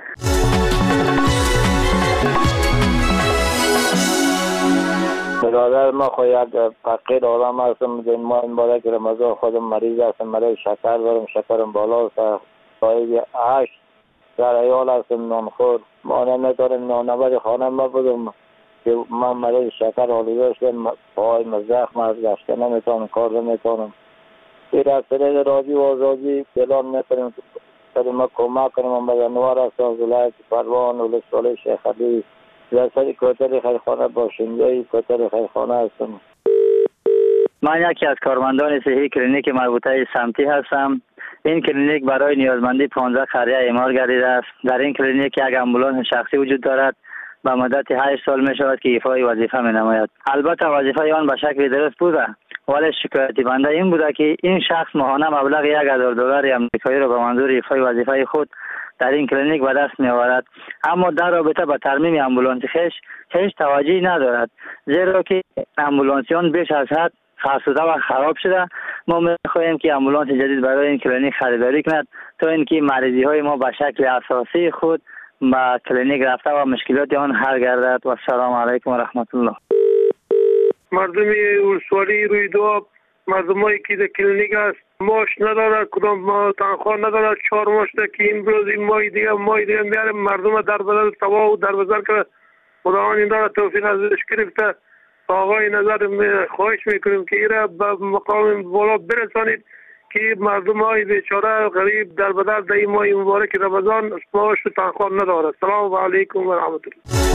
Speaker 9: برادر ما خو یک فقیر آدم هستم. ما این باره که رمضان خودم مریض هستم، مریض شکر دارم، شکرم بالا است. صاحب هشت در ایال هستم، نانخور. ما نمیتونیم نانبر خانه ما بدم که من مریض شکر آلوده شدم، پای مزخم از گشته نمیتونم، کار نمیتونم. پیر از طریق رادیو آزادی اعلان میکنیم که ما کمک کنیم. محمد انوار هستم، ولایت پروان، ولسوالی شیخ علی، در سری کوتر خیرخانه باشنده کوتر خیرخانه هستم.
Speaker 24: من یکی از کارمندان صحی کلینیک مربوطه سمتی هستم. این کلینیک برای نیازمندی پانزده قریه اعمار گردیده است. در این کلینیک یک آمبولانس شخصی وجود دارد. به مدت هشت سال می شود که ایفای وظیفه می نماید. البته وظیفه آن به شکل درست بوده، ولی شکایتی بنده این بوده که این شخص ماهانه مبلغ یک هزار دلار آمریکایی را به منظور ایفای وظیفه خود در این کلینیک به دست می آورد، اما در رابطه با ترمیم آمبولانس خیش هیچ توجهی ندارد، زیرا که آمبولانسیان بیش از حد فرسوده و خراب شده. ما می‌خواهیم که آمبولانس جدید برای این کلینیک خریداری کند تا اینکه مریضی های ما به شکل اساسی خود به کلینیک رفته و مشکلات آن حل گردد. و السلام علیکم و رحمت الله.
Speaker 23: مردم ولسوالی روی دو مردمایی که در کلینیک است ماش نداره، کدام ما تنخواه نداره. چهار ماش ده که این بروز این مای دیگه مای دیگه میاریم مردم در بدل سوا و در بزر کرده. خداوند این داره توفیق ازش گرفته. آقای نظر خواهش میکنیم که ایره به مقام بالا برسانید که مردم های بیچاره غریب در بدر در این ماه مبارک رمضان ماش و تنخواه نداره. السلام علیکم و رحمت الله.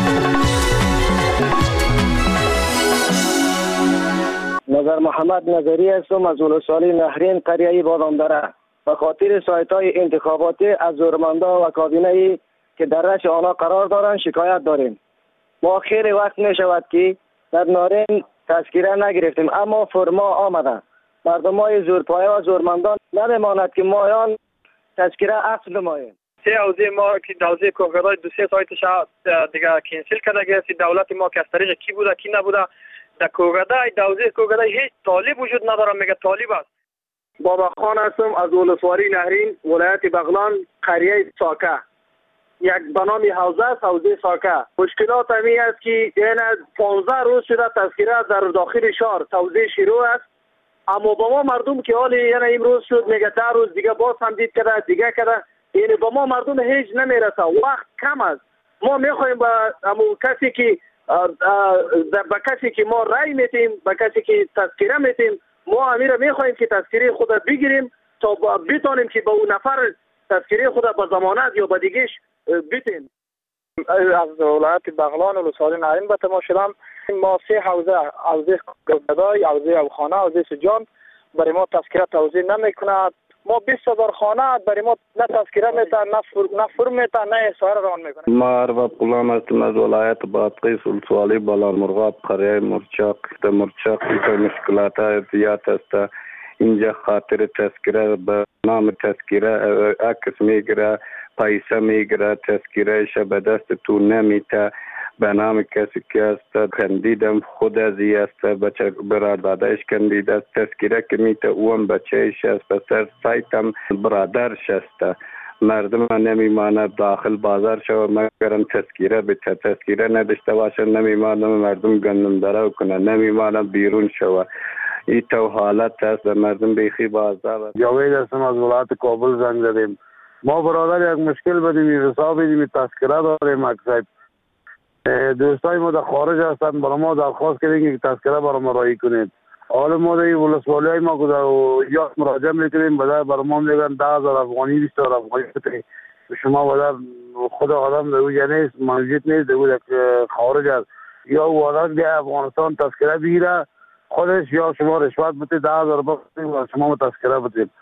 Speaker 9: نظر محمد نظری هستم، از ولسوالی نهرین قریه بادام داره. به خاطر سایت های انتخاباتی از زورمندا و کابینه که در رش آنها قرار دارند شکایت داریم. ما خیلی وقت می شود که در نارین تذکیره نگرفتیم، اما فرما آمده
Speaker 23: مردمای زورپایه و زورمندان نمیماند که مایان تذکره اصل نماییم. سه حوزه ما که حوزه کوهگدای دو سه سایتش دیگه کنسل کرده گرفت. دولت ما که از طریق کی بوده کی نبوده در کوهگدای حوزه کوهگدای هیچ طالب وجود نداره، میگه طالب است. بابا خان هستم از ولسوالی نهرین ولایت بغلان قریه ساکه. یک بنامی حوزه است، حوزه ساکه. مشکلات همی است که این پانزده روز شده تذکره در داخل شهر حوزه شیرو است، اما با ما مردم که حالی یعنی امروز شد میگه ده روز دیگه باز هم دید کرده دیگه کرده، یعنی با ما مردم هیچ نمیرسه، وقت کم است. ما میخوایم با امو کسی که با کسی که ما رای میتیم، با کسی که تذکره میتیم، ما امیر میخوایم که تذکره خود بگیریم تا بتونیم که با اون نفر تذکره خود با ضمانت یا با دیگهش بیتیم. از ولایت بغلان و ولسوالی نهرین به تماس شدم. ما سه حوزه، حوزه گدای، حوزه ابخانه، حوزه سجان برای ما تذکره توزیع نمیکند. ما بیست هزار خانه برای ما نه تذکره میتن، نه فر... نه فرم میتن، نه احصار روان میکنه.
Speaker 6: ما عرب غلام هستم از ولایت بادغیس ولسوالی بالان مرغاب قریه مرچاق. در مرچاق که مشکلات زیاد است. اینجا خاطر تذکره به نام تذکره عکس میگیره، پیسه میگیره، تذکره به دست تو نمیته. به نام کسی که است کندیدم خود ازی است، بچه برادرش کندید است. تذکره که میته اوم بچهش است، پسر سایتم برادرش است. مردم نمیماند داخل بازار شو مگرم تذکره به تذکره نداشته باشه، نمیماند مردم گندم درو کنه، نمیماند بیرون شو. این تو حالت است، مردم بیخی بازار.
Speaker 4: جاوید هستم از ولایت کابل زنگ زدیم. ما برادر یک مشکل بدیم حساب بدیم تذکره داریم اکسایب. دوستای ما در خارج هستن، برای ما درخواست کردیم که تذکره برای ما رایی کنید. حالا ما در ولسوالی های ما که یا مراجعه میکنیم بدای برای ما میگن ده هزار افغانی بیست هزار افغانی بتونید شما بدر خود آدم در اوجه نیست، موجود نیست، در اوجه خارج است. یا او آدم در افغانستان تذکره بگیره خودش، یا شما رشوت بتید ده هزار بتید و شما تذکره بتید.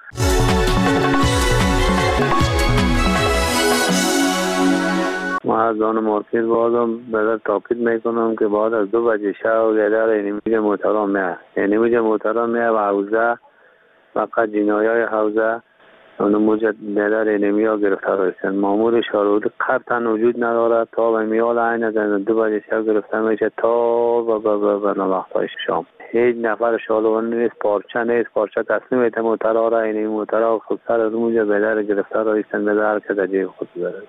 Speaker 9: ما از آن مارکت بازم بدر تاکید میکنم که بعد از دو بجه شب گدر اینمیج محترم میه اینمیج محترم میه و حوزه فقط جنایای حوزه اونو موجد گدر اینمی ها گرفتار هستن. مامور شهرود قطعا وجود ندارد تا به میال عین از دو بجه شب گرفته میشه تا و برنامه وقتهای شام. هیچ نفر شالوان نیست، پارچه نیست، پارچه تسلیم ایت محترم را اینمی محترم خود سر از موجد بدر گرفتار هستن بدر که در جیب خود دارد.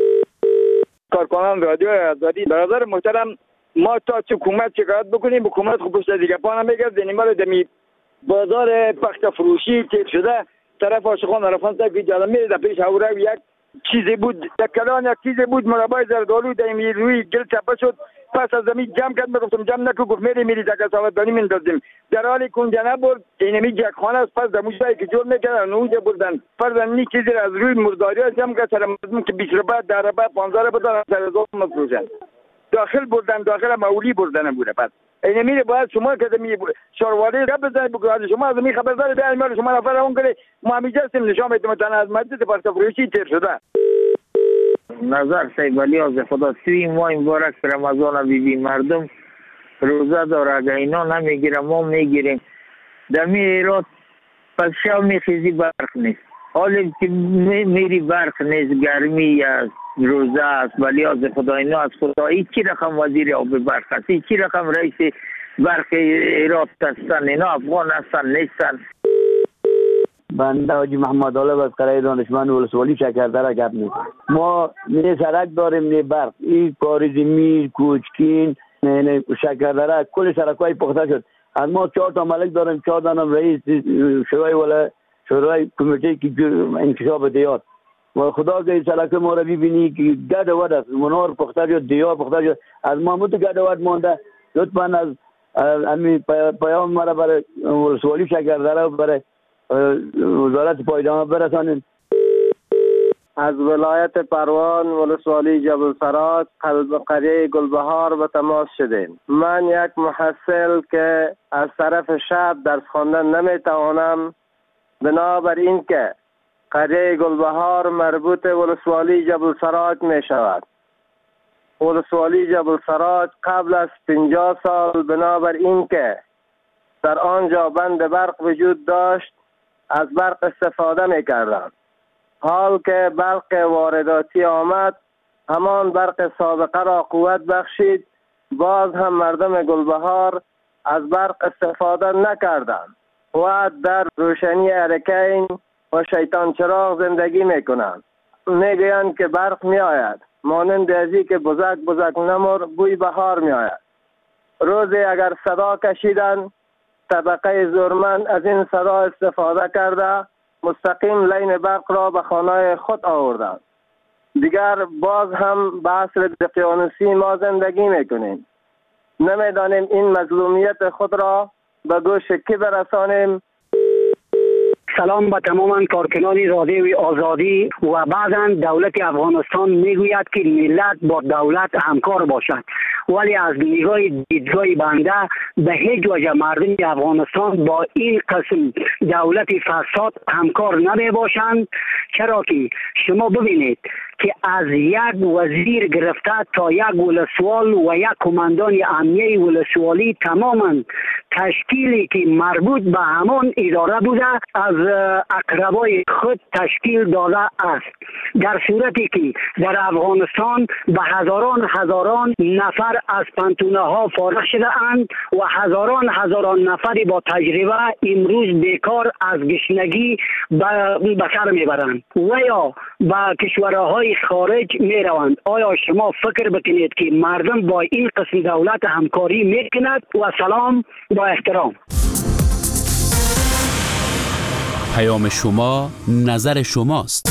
Speaker 23: کارکنان رادیو آزادی برادر محترم، ما تا حکومت شکایت بکنیم حکومت خود پشت دیگه پا نمیگرد. اینما دمی بازار پخت فروشی تیپ شده طرف عاشقان عرفان تا که جلمه در پیش هوره یک چیزی بود، یک کلان یک چیزی بود مربای زردالو دمی روی گل چپه شد. پس از زمین جمع کرد، میگفتم جمع نکو، گفت میری میری تا کساوت دانی میندازیم. در حالی کنجا نبرد اینمی یک خانه است. پس در موشایی که جور میکردن اونجا بردن فرزن نی چیزی از روی مرداری ها جمع کرد سر مردم که بیش ربا در ربا پانزده بردن سر ازاد مفروشن داخل بردن، داخل مولی بردن بوده. پس اینمی باید شما که دمی شاروالی رب بزنید بکنید. شما از می خبردار بیاین مال شما نفر اون کنید. ما همیشه هستیم نشان میدیم تن از مجلس پخت فروشی تیر شده.
Speaker 9: نظر سید ولی از خدا سی ماه مبارک رمضان بیبی مردم روزه داره، اگه اینا نمیگیره ما میگیریم. دمی ایراد پس شب میخیزی برق نیست، حالی که میری برق نیست، گرمی است، روزه است. ولی از خدا اینا از خدا ای چی رقم وزیر آب برق است، ای چی رقم رئیس برق ایراد هستن، اینا افغان هستن نیستن.
Speaker 8: بنده حاجی محمد عالم از قریه دانشمند ولسوالی شکردره گپ میکنم. ما نه سرک داریم نه برق. این کاریزمی کوچکین نه شکردره کل سرکای پخته شد. از ما چهار تا ملک داریم، چهار تا هم رئیس شورای ولا شورای کمیته که انکشاف دیار. و خدا که سرک ما رو ببینی که گد ود است، منار پخته شد، دیار پخته شد، از ما مت گد ود مونده. لطفا از همین پیام مرا برای ولسوالی شکردره برای وزارت پایدار برسانید.
Speaker 23: از ولایت پروان ولسوالی جبل سراج قریه گلبهار به تماس شدیم. من یک محصل که از طرف شب درس خواندن نمیتوانم، بنابر این که قریه گلبهار مربوط ولسوالی جبل سراج می شود. ولسوالی جبل سراج قبل از پنجاه سال بنابر این که در آنجا بند برق وجود داشت از برق استفاده میکردند. حال که برق وارداتی آمد همان برق سابقه را قوت بخشید، باز هم مردم گلبهار از برق استفاده نکردند و در روشنی ارکین و شیطان چراغ زندگی میکنند. میگویند که برق میآید مانند ازی که بزک بزک نمر بوی بهار میآید. روزی اگر صدا کشیدن طبقه زورمند از این صدا استفاده کرده مستقیم لین برق را به خانه خود آوردند. دیگر باز هم به عصر دقیانوسی ما زندگی میکنیم. نمیدانیم این مظلومیت خود را به گوش کی برسانیم.
Speaker 7: سلام به تمام کارکنان رادیوی آزادی. و بعضا دولت افغانستان میگوید که ملت با دولت همکار باشد، ولی از نگاه دیدگاه بنده به هیچ وجه مردم افغانستان با این قسم دولت فساد همکار نمی باشند. چرا که شما ببینید که از یک وزیر گرفته تا یک ولسوال و یک کماندان امنیه ولسوالی تماما تشکیلی که مربوط به همان اداره بوده از اقربای خود تشکیل داده است، در صورتی که در افغانستان به هزاران هزاران نفر از پنتونه ها فارغ شده اند و هزاران هزاران نفری با تجربه امروز بیکار از گشنگی به سر میبرند و یا به کشورهای خارج میروند. آیا شما فکر بکنید که مردم با این قسم دولت همکاری میکند؟ و سلام با احترام.
Speaker 13: پیام شما نظر شماست.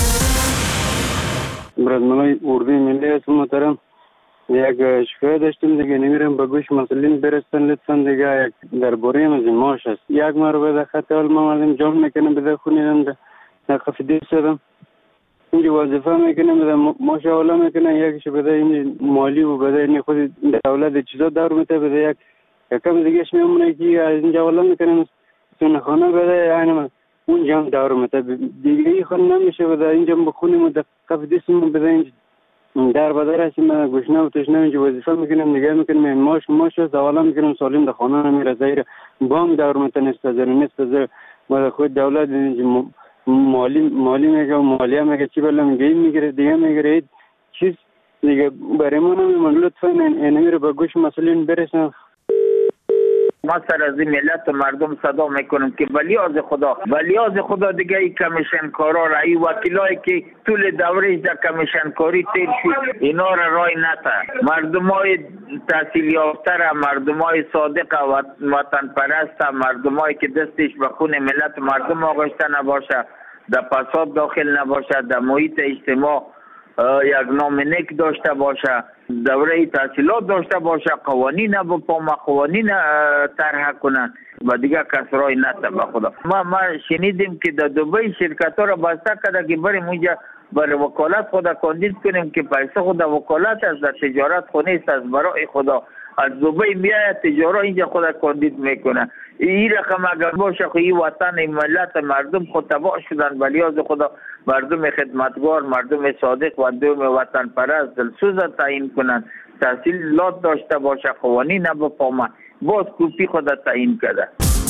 Speaker 6: برادرای اردوی ملی است محترم، یک شکایت داشتیم دیگه، نمیرم به گوش مسئولین برسن لطفا دیگه. یک درباره از ماش است، یک مرو به خط اول ما مردم جمع میکنم بده خونیدم در خفیدی شدم اینجا وظیفه میکنم بده ماش اولا میکنم یکیش بده این مالی و بده این خود دولت چیزا دار میته بده یک یکم دیگهش میمونه که از اینجا اولا میکنم سون خانه بده اینم اونجا هم دار میته دیگه ای خود نمیشه بده اینجا بخونیم و در خفیدی شدم بده اینجا در بدر هستیم من گوشنه و تشنه اینجا وظیفه میکنم نگه میکنم این ماش ماش است اولا میکنم سالیم در خانه نمیره زیر بام دار میته نیست زیر نیست زیر و خود دولت اینجا مالی مالی میگه و مالیه میگه چی بلا میگه این میگیره دیگه میگیره چیز دیگه برای ما نمیمون. لطفا اینمی رو به گوش مسئولین برسن.
Speaker 10: ما سر از این ملت و مردم صدا میکنم که ولیاز خدا ولیاز خدا دیگه ای کمیشن کارا را ای وکیلایی که طول دورش در کمیشن کاری تیر شد اینا را رای نته. مردم های تحصیل یافته را، مردم های صادق و وطن پرست، مردم هایی که دستش به خون ملت مردم آغشته نباشه، در فساد داخل نباشه، در محیط اجتماع یک نام نیک داشته باشه، دوره تحصیلات داشته باشه، قوانین بپامه، قوانین طرح کنن و دیگه کس رای نته به خدا. ما ما شنیدیم که در دبی شرکت ها را بسته کرده که بریم اونجا برای وکالت خدا کاندید کنیم که پیسه خدا وکالت است، در تجارت خونه است از برای خدا. از دبی میاد تجارت اینجا خدا کاندید میکنه. این رقم اگر باشه خو این وطن این ملت مردم خود تباه شدن ولیاز خدا. مردم خدمتگار، مردم صادق و دوم وطن پرست دلسوز تعیین کنن، تحصیلات داشته باشه، قوانین بفهمه، باز کوپی خود تعیین کرده.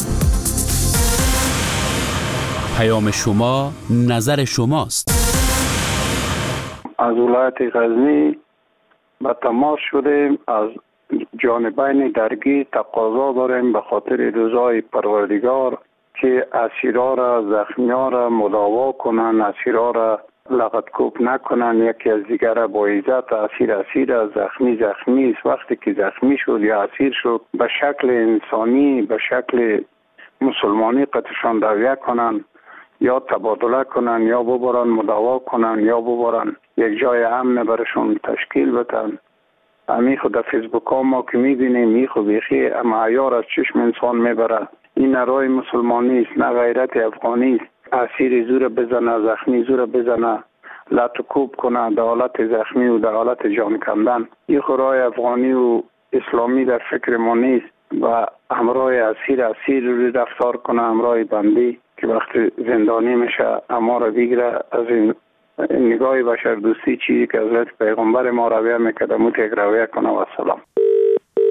Speaker 13: پیام شما نظر شماست.
Speaker 6: از ولایت غزنی به تماس شدیم، از جانبین درگیر تقاضا داریم به خاطر رضای پروردگار که اسیرا را، زخمیان را مداوا کنن، اسیرا را لغت کوب نکنن، یکی از دیگر با عزت. اسیر اسیر، زخمی زخمی است. وقتی که زخمی شد یا اسیر شد به شکل انسانی، به شکل مسلمانی قطعشان رویه کنن، یا تبادله کنن، یا ببرن مداوا کنن، یا ببرن یک جای امن برشون تشکیل بدن. امی خود در فیسبوک ها ما که میبینیم می خود بیخی اما عیار از چشم انسان میبره. این رای مسلمانی است، نه غیرت افغانی است. اسیر زور بزنه، زخمی زور بزنه، لط و کوب کنه در حالت زخمی و در حالت جان کندن. این خورای افغانی و اسلامی در فکر ما نیست و همراه اسیر اسیر رو رفتار کنه، همراه بندی که وقتی زندانی میشه اما را بگیره. از این نگاه بشر دوستی چیزی که حضرت پیغمبر ما رویه میکرده موت یک رویه کنه. و سلام.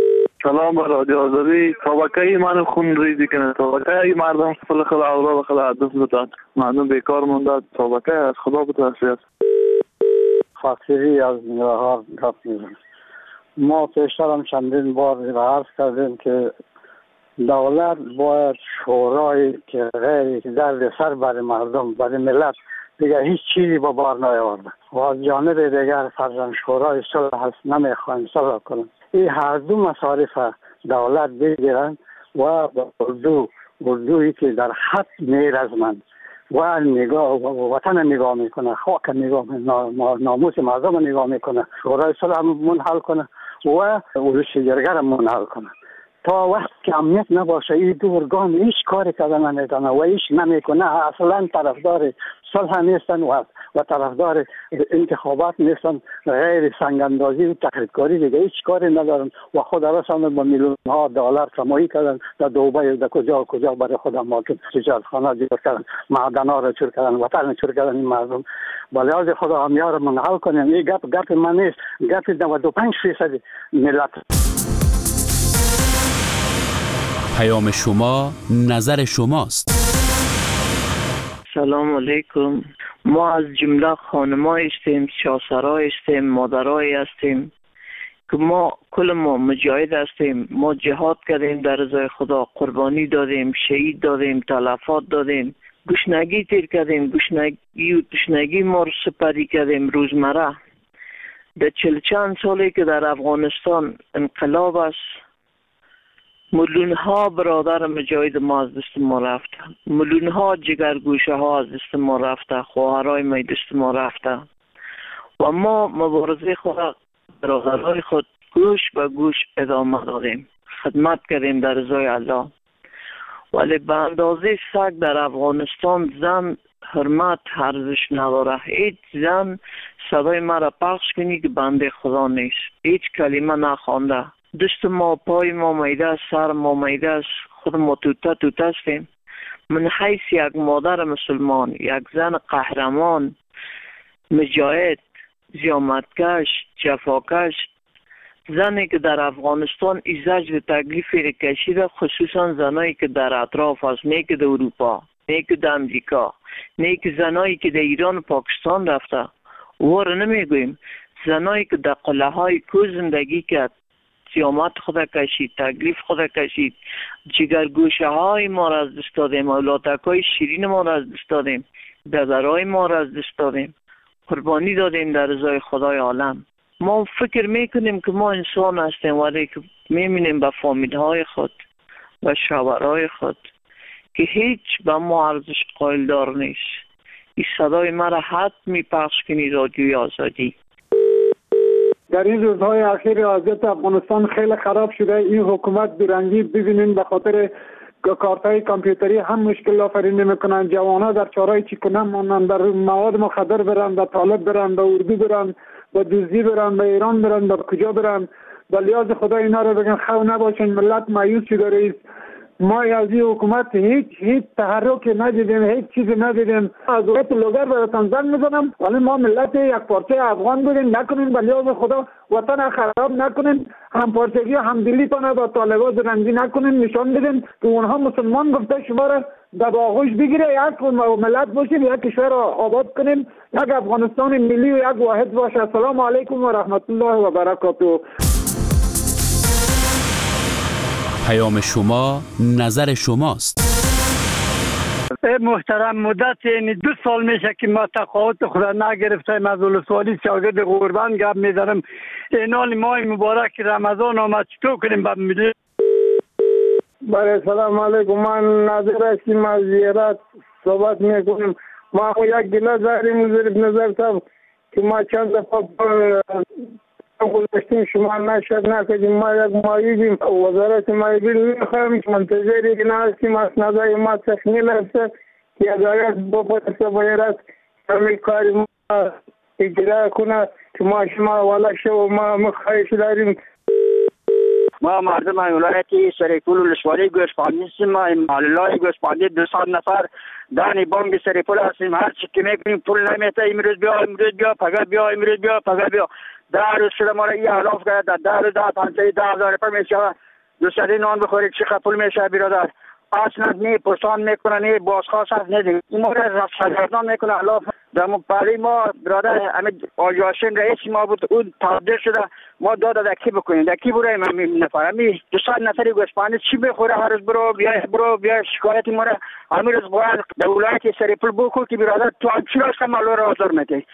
Speaker 3: سلام بر رادیو آزادی. طبقه من خون ریزی کنه، طبقه مردم خپل خپل اولاد خپل هدف بودن، مردم بیکار مونده، طبقه از خدا بترسید.
Speaker 11: فقیری از نوهار گپ میزنم. ما پیشتر هم چندین بار عرض کردیم که دولت باید شورای که غیر درد سر برای مردم برای ملت دیگه هیچ چیزی با بار نیاورده و از جانب دیگر فرزند شورای صلح هست نمیخوایم صلح کنند. این هر دو مصارف دولت بگیرن و اردو اردویی که در حد میرزمند و نگاه و وطن نگاه میکنه، خاک نگاه ناموس مردم نگاه میکنه، شورای صلح منحل کنه و اولش جرگه منحل کنه. تا وقت که امنیت نباشه این دو ارگان هیچ کاری کردن نمیتونه و هیچ نمیکنه. اصلا طرفدار صلح نیستن و و طرفدار انتخابات نیستن، غیر سنگاندازی و تخریبکاری دیگه هیچ کاری ندارن و خود رسانه با میلیون ها دلار کمایی کردن در دبی در کجا کجا برای خود مالک تجارتخانه جور کردن، معدن‌ها رو چور کردن، وطن رو چور کردن. این مردم با لحاظ خدا همیار رو منحل کنیم. این گپ گپ من نیست، گپ نود و پنج فیصد ملت.
Speaker 13: پیام شما نظر شماست.
Speaker 12: سلام علیکم. ما از جمله خانم‌ها هستیم، شاسرها هستیم، مادرای هستیم که ما کل ما مجاهد هستیم. ما جهاد کردیم در رضای خدا، قربانی دادیم، شهید دادیم، تلفات دادیم، گشنگی تیر کردیم، گشنگی و تشنگی ما رو سپری کردیم روزمره. در چل چند سالی که در افغانستان انقلاب است، میلیون ها برادر مجاهد ما از دست ما رفته، میلیون ها جگرگوشه ها از دست ما رفته، خواهرای ما دست ما رفته و ما مبارزه خود برادرای خود گوش به گوش ادامه دادیم، خدمت کردیم در رضای الله. ولی به اندازه سگ در افغانستان زن حرمت ارزش نداره. هیچ زن صدای مرا پخش کنی که بنده خدا نیست، هیچ کلمه نخوانده، دست ما پای ما میده است، سر ما میده است، خود ما توته توته هستیم. من حیث یک مادر مسلمان، یک زن قهرمان، مجاهد، زیامتکش، جفاکش، زنی که در افغانستان ایزج و تکلیفی را کشیده، خصوصا زنایی که در اطراف است، نه که در اروپا، نه که در امریکا، نه که زنایی که در ایران و پاکستان رفته. وار نمیگویم، زنایی که در قلعه های کو زندگی کرد، سیامت خدا کشید، تکلیف خدا کشید، جگرگوشه های ما را از دست دادیم، اولادک های شیرین ما را از دست دادیم، ددرهای ما را از دست دادیم، قربانی دادیم در رضای خدای عالم. ما فکر میکنیم که ما انسان هستیم ولی که میبینیم به فامیل های خود و شوهرهای خود که هیچ به ما ارزش قائل دار نیست. این صدای مرا حتمی پخش کنی رادیوی آزادی.
Speaker 14: در این روزهای اخیر وضعیت افغانستان خیلی خراب شده. این حکومت بیرنگی ببینین به خاطر کارتای کامپیوتری هم مشکل آفرینی میکنن. جوانها در چارهای چیکنه مانند، در مواد مخدر برن، به طالب برن، به اردو برن، به دوزی برن، به ایران برن، به کجا برن. به لیاز خدا اینا رو بگن خو نباشین، ملت مایوس شده. رئیس ما از این حکومت هیچ هیچ تحرک ندیدیم، هیچ چیزی ندیدیم. از وقت لوگر براتون زنگ میزنم ولی ما ملت یک پارچه افغان بودیم، نکنین به لیاز خدا وطن خراب نکنین، هم پارچگی هم دلی تانه با طالبان رنگی نکنین، نشان بدین که اونها مسلمان گفته شما را در آغوش بگیره، یک ملت باشیم، یک کشور را آباد کنیم، یک افغانستان ملی و یک واحد باشه. السلام علیکم و رحمت الله و برکاته.
Speaker 13: پیام شما نظر شماست.
Speaker 15: محترم، مدت یعنی دو سال میشه که ما تقاعد خدا نگرفتیم. از ولسوالی شاگرد قربان گپ میزنم. اینال ماه مبارک رمضان آمد، چطور کنیم با ملی؟
Speaker 4: بله سلام علیکم. من نظر هستیم از زیارت صحبت میکنیم. ما یک گله داریم ظریف نظر صاحب که ما چند دفعه گذاشتیم شما نشد نکردیم. ما یک ماییدیم وزارت ماییدی میخوایم منتظری که نهستیم. از نظر ما تخمیل هست که ادایت بپرسه باید کامل کاری ما اجرا کنه که ما شما والا شو و ما مخواهش داریم.
Speaker 15: ما مردم ولایتی سریپول ولسوالی گوشپانی هستیم. ما محله‌های گوشپانی دو صد نفر دانی بانک سریپول هستیم. هر چی که میکنیم پول نمیته. امروز بیا امروز بیا پگاه بیا امروز بیا پگاه بیا. در روز شده ما را این حلاف کرده. در ده ده پنجه ده هزار پر میشه. دوست داری نان بخورید چقدر پول میشه برادر؟ اصلا نه پستان میکنه نه بازخواست هست نه دیگه این ما را سرگردان میکنه. الله در پلی ما برادر همین آجاشین رئیس ما بود اون تبدیل شده ما داده دکی بکنیم دکی برای همین نفر همین دوستان نفری گوسپانی چی بخوره هر روز برو بیا برو بیا شکایتی ما را همین روز باید دولت سری پول بکن که برادر تو هم چی راست مالو را آزار میدی.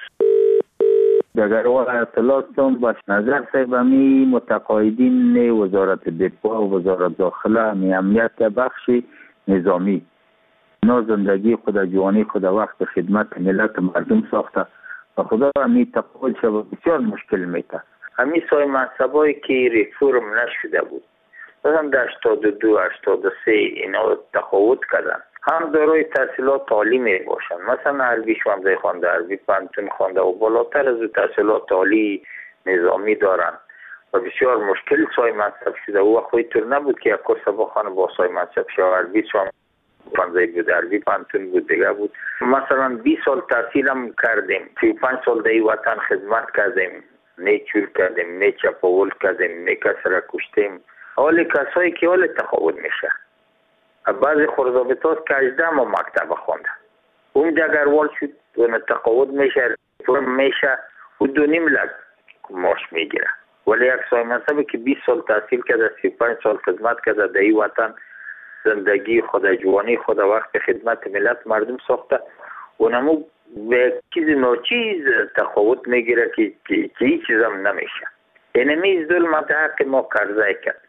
Speaker 9: اگر اول اطلاع تون باش نظر صاحب همی متقاعدین وزارت دفاع و وزارت داخله همی امنیت بخش نظامی نا زندگی خود جوانی خود وقت خدمت ملت مردم ساخته و خدا همی تقاعد شد بسیار مشکل میته. همی سای منصبایی که ریفورم نشده بود مثلا در هشتاد و دو هشتاد و سه اینا تقاعد کردن هم دارای تحصیلات عالی می باشند مثلا عربی شوامزه خوانده عربی پانتون خوانده و بالاتر از تحصیلات عالی نظامی دارند و بسیار مشکل سای منصب شده و وقتی طور نبود که یک کورس بخوانه با سای منصب شده عربی شوامزه بود عربی پانتون بود دیگه بود. مثلا بیست سال تحصیل هم کردیم سی و پنج سال در وطن خدمت کردیم نه چور کردیم نه چپاول کردیم نه کس را کشتیم حال کسایی که حال تقاعد میشه. بعضی خورزابط هاست که اجده ما مکتب خونده اون جگروال شد اون تقاعد میشه فرم میشه و دو نیم لک ماش میگیره ولی یک سای منصبه که بیست سال تحصیل کرده سی و پنج سال خدمت کرده در این وطن زندگی خود جوانی خود وقت خدمت ملت مردم ساخته اونمو به چیز ناچیز تقاعد میگیره که هیچ چیز هم نمیشه. اینمی ظلمت حق ما کرده کرد.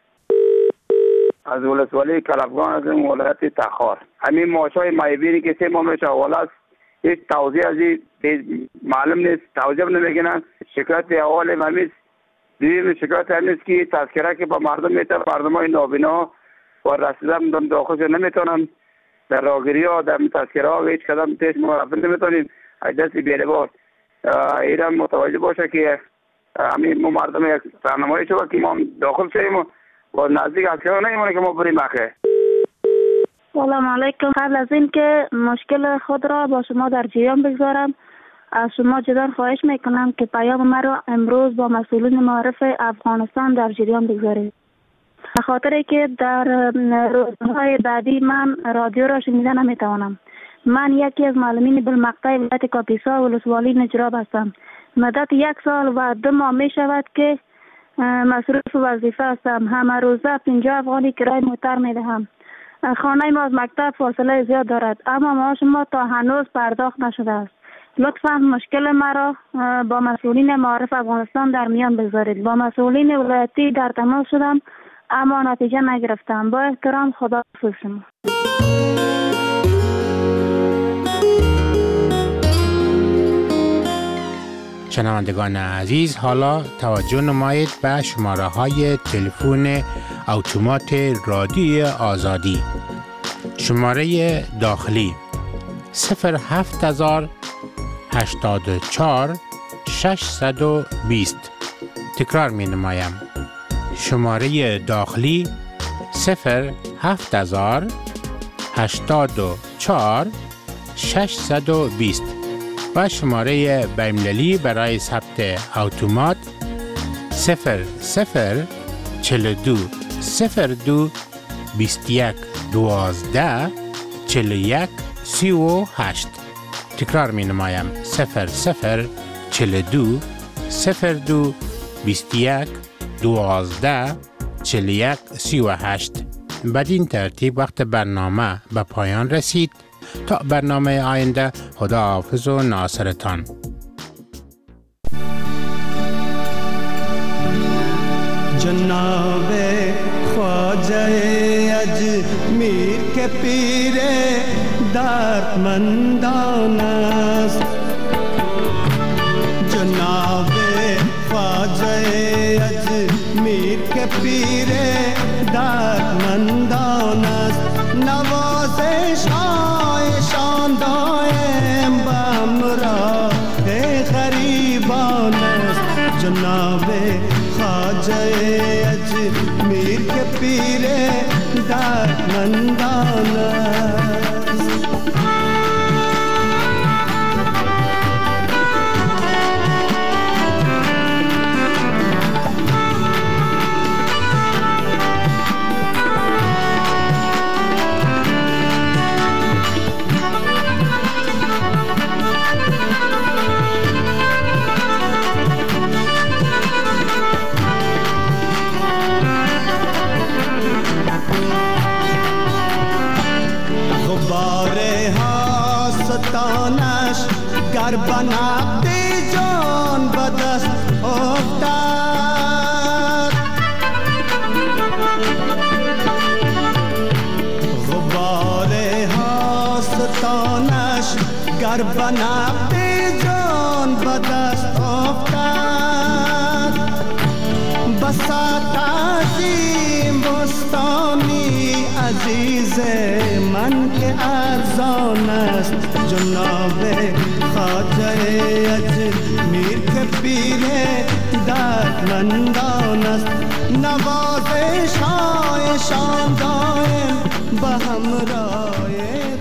Speaker 23: از ولسوالی کلبگان از این ولایت تخار همین ماشای مایبینی که سه ماه میشه اول است هیچ توضیح از این معلوم نیست توضیح نمیگنن شکایت اول همین دویم شکایت هم نیست که تذکره که با مردم میتن مردم های نابینا و رسیدم داخلش نمیتونن در راگیری ها در تذکره ها هیچ قدم تیش مرافع نمیتونیم از دست بیربار این هم متوجه باشه که همین مردم یک راهنمایی شده که ما داخل شدیم و نزدیک اکثر نمیمونه که ما بریم مخه.
Speaker 5: سلام علیکم. قبل از این که مشکل خود را با شما در جریان بگذارم از شما جدا خواهش میکنم که پیام مرا امروز با مسئولین معارف افغانستان در جریان بگذارید به خاطر که در روزهای بعدی من رادیو را شنیده نمیتوانم. من یکی از معلمین بالمقطع ولایت کاپیسا ولسوالی نجراب هستم. مدت یک سال و دو ماه می شود که مصروف وظیفه هستم. همه روزه پنجاه افغانی کرایه موتر می دهم. خانه ما از مکتب فاصله زیاد دارد اما معاش ما تا هنوز پرداخت نشده است. لطفا مشکل مرا با مسئولین معارف افغانستان در میان بگذارید. با مسئولین ولایتی در تماس شدم اما نتیجه نگرفتم. با احترام خداحافظ شما.
Speaker 22: شنوندگان عزیز حالا توجه نمایید به شماره های تلفن اتومات رادیوی آزادی. شماره داخلی صفر هفت هزار هشتاد و چهار ششصد و بیست. تکرار می نمایم. شماره داخلی صفر هفت هزار هشتاد و چهار ششصد و بیست و شماره بین‌المللی برای ثبت اتومات صفر صفر چهل و دو صفر دو بیست و یک دوازده چهل و یک سی و هشت. تکرار می نمایم صفر صفر چهل و دو صفر دو بیست و یک دوازده چهل و یک سی و هشت. بدین ترتیب وقت برنامه به پایان رسید. تا برنامه آینده خدا حافظ و ناصرتان.
Speaker 16: جناب خواجه اجمیر کے پیر دردمندان است جناب خواجه اجمیر کے پیر دردمندان است نوازش شان دائم بامراه غریبان است جناب خواجه اجمیر کے پیر دردمندان است ستانش گر به نقد جان به دست افتد غبار ستانش گر به نقد جان به دست افتد بساط عظیم بستانی عزیز من که ارزان است جناب خواجه اجمیر که پیر دردمندان است نوازش هایشان دائم به همراه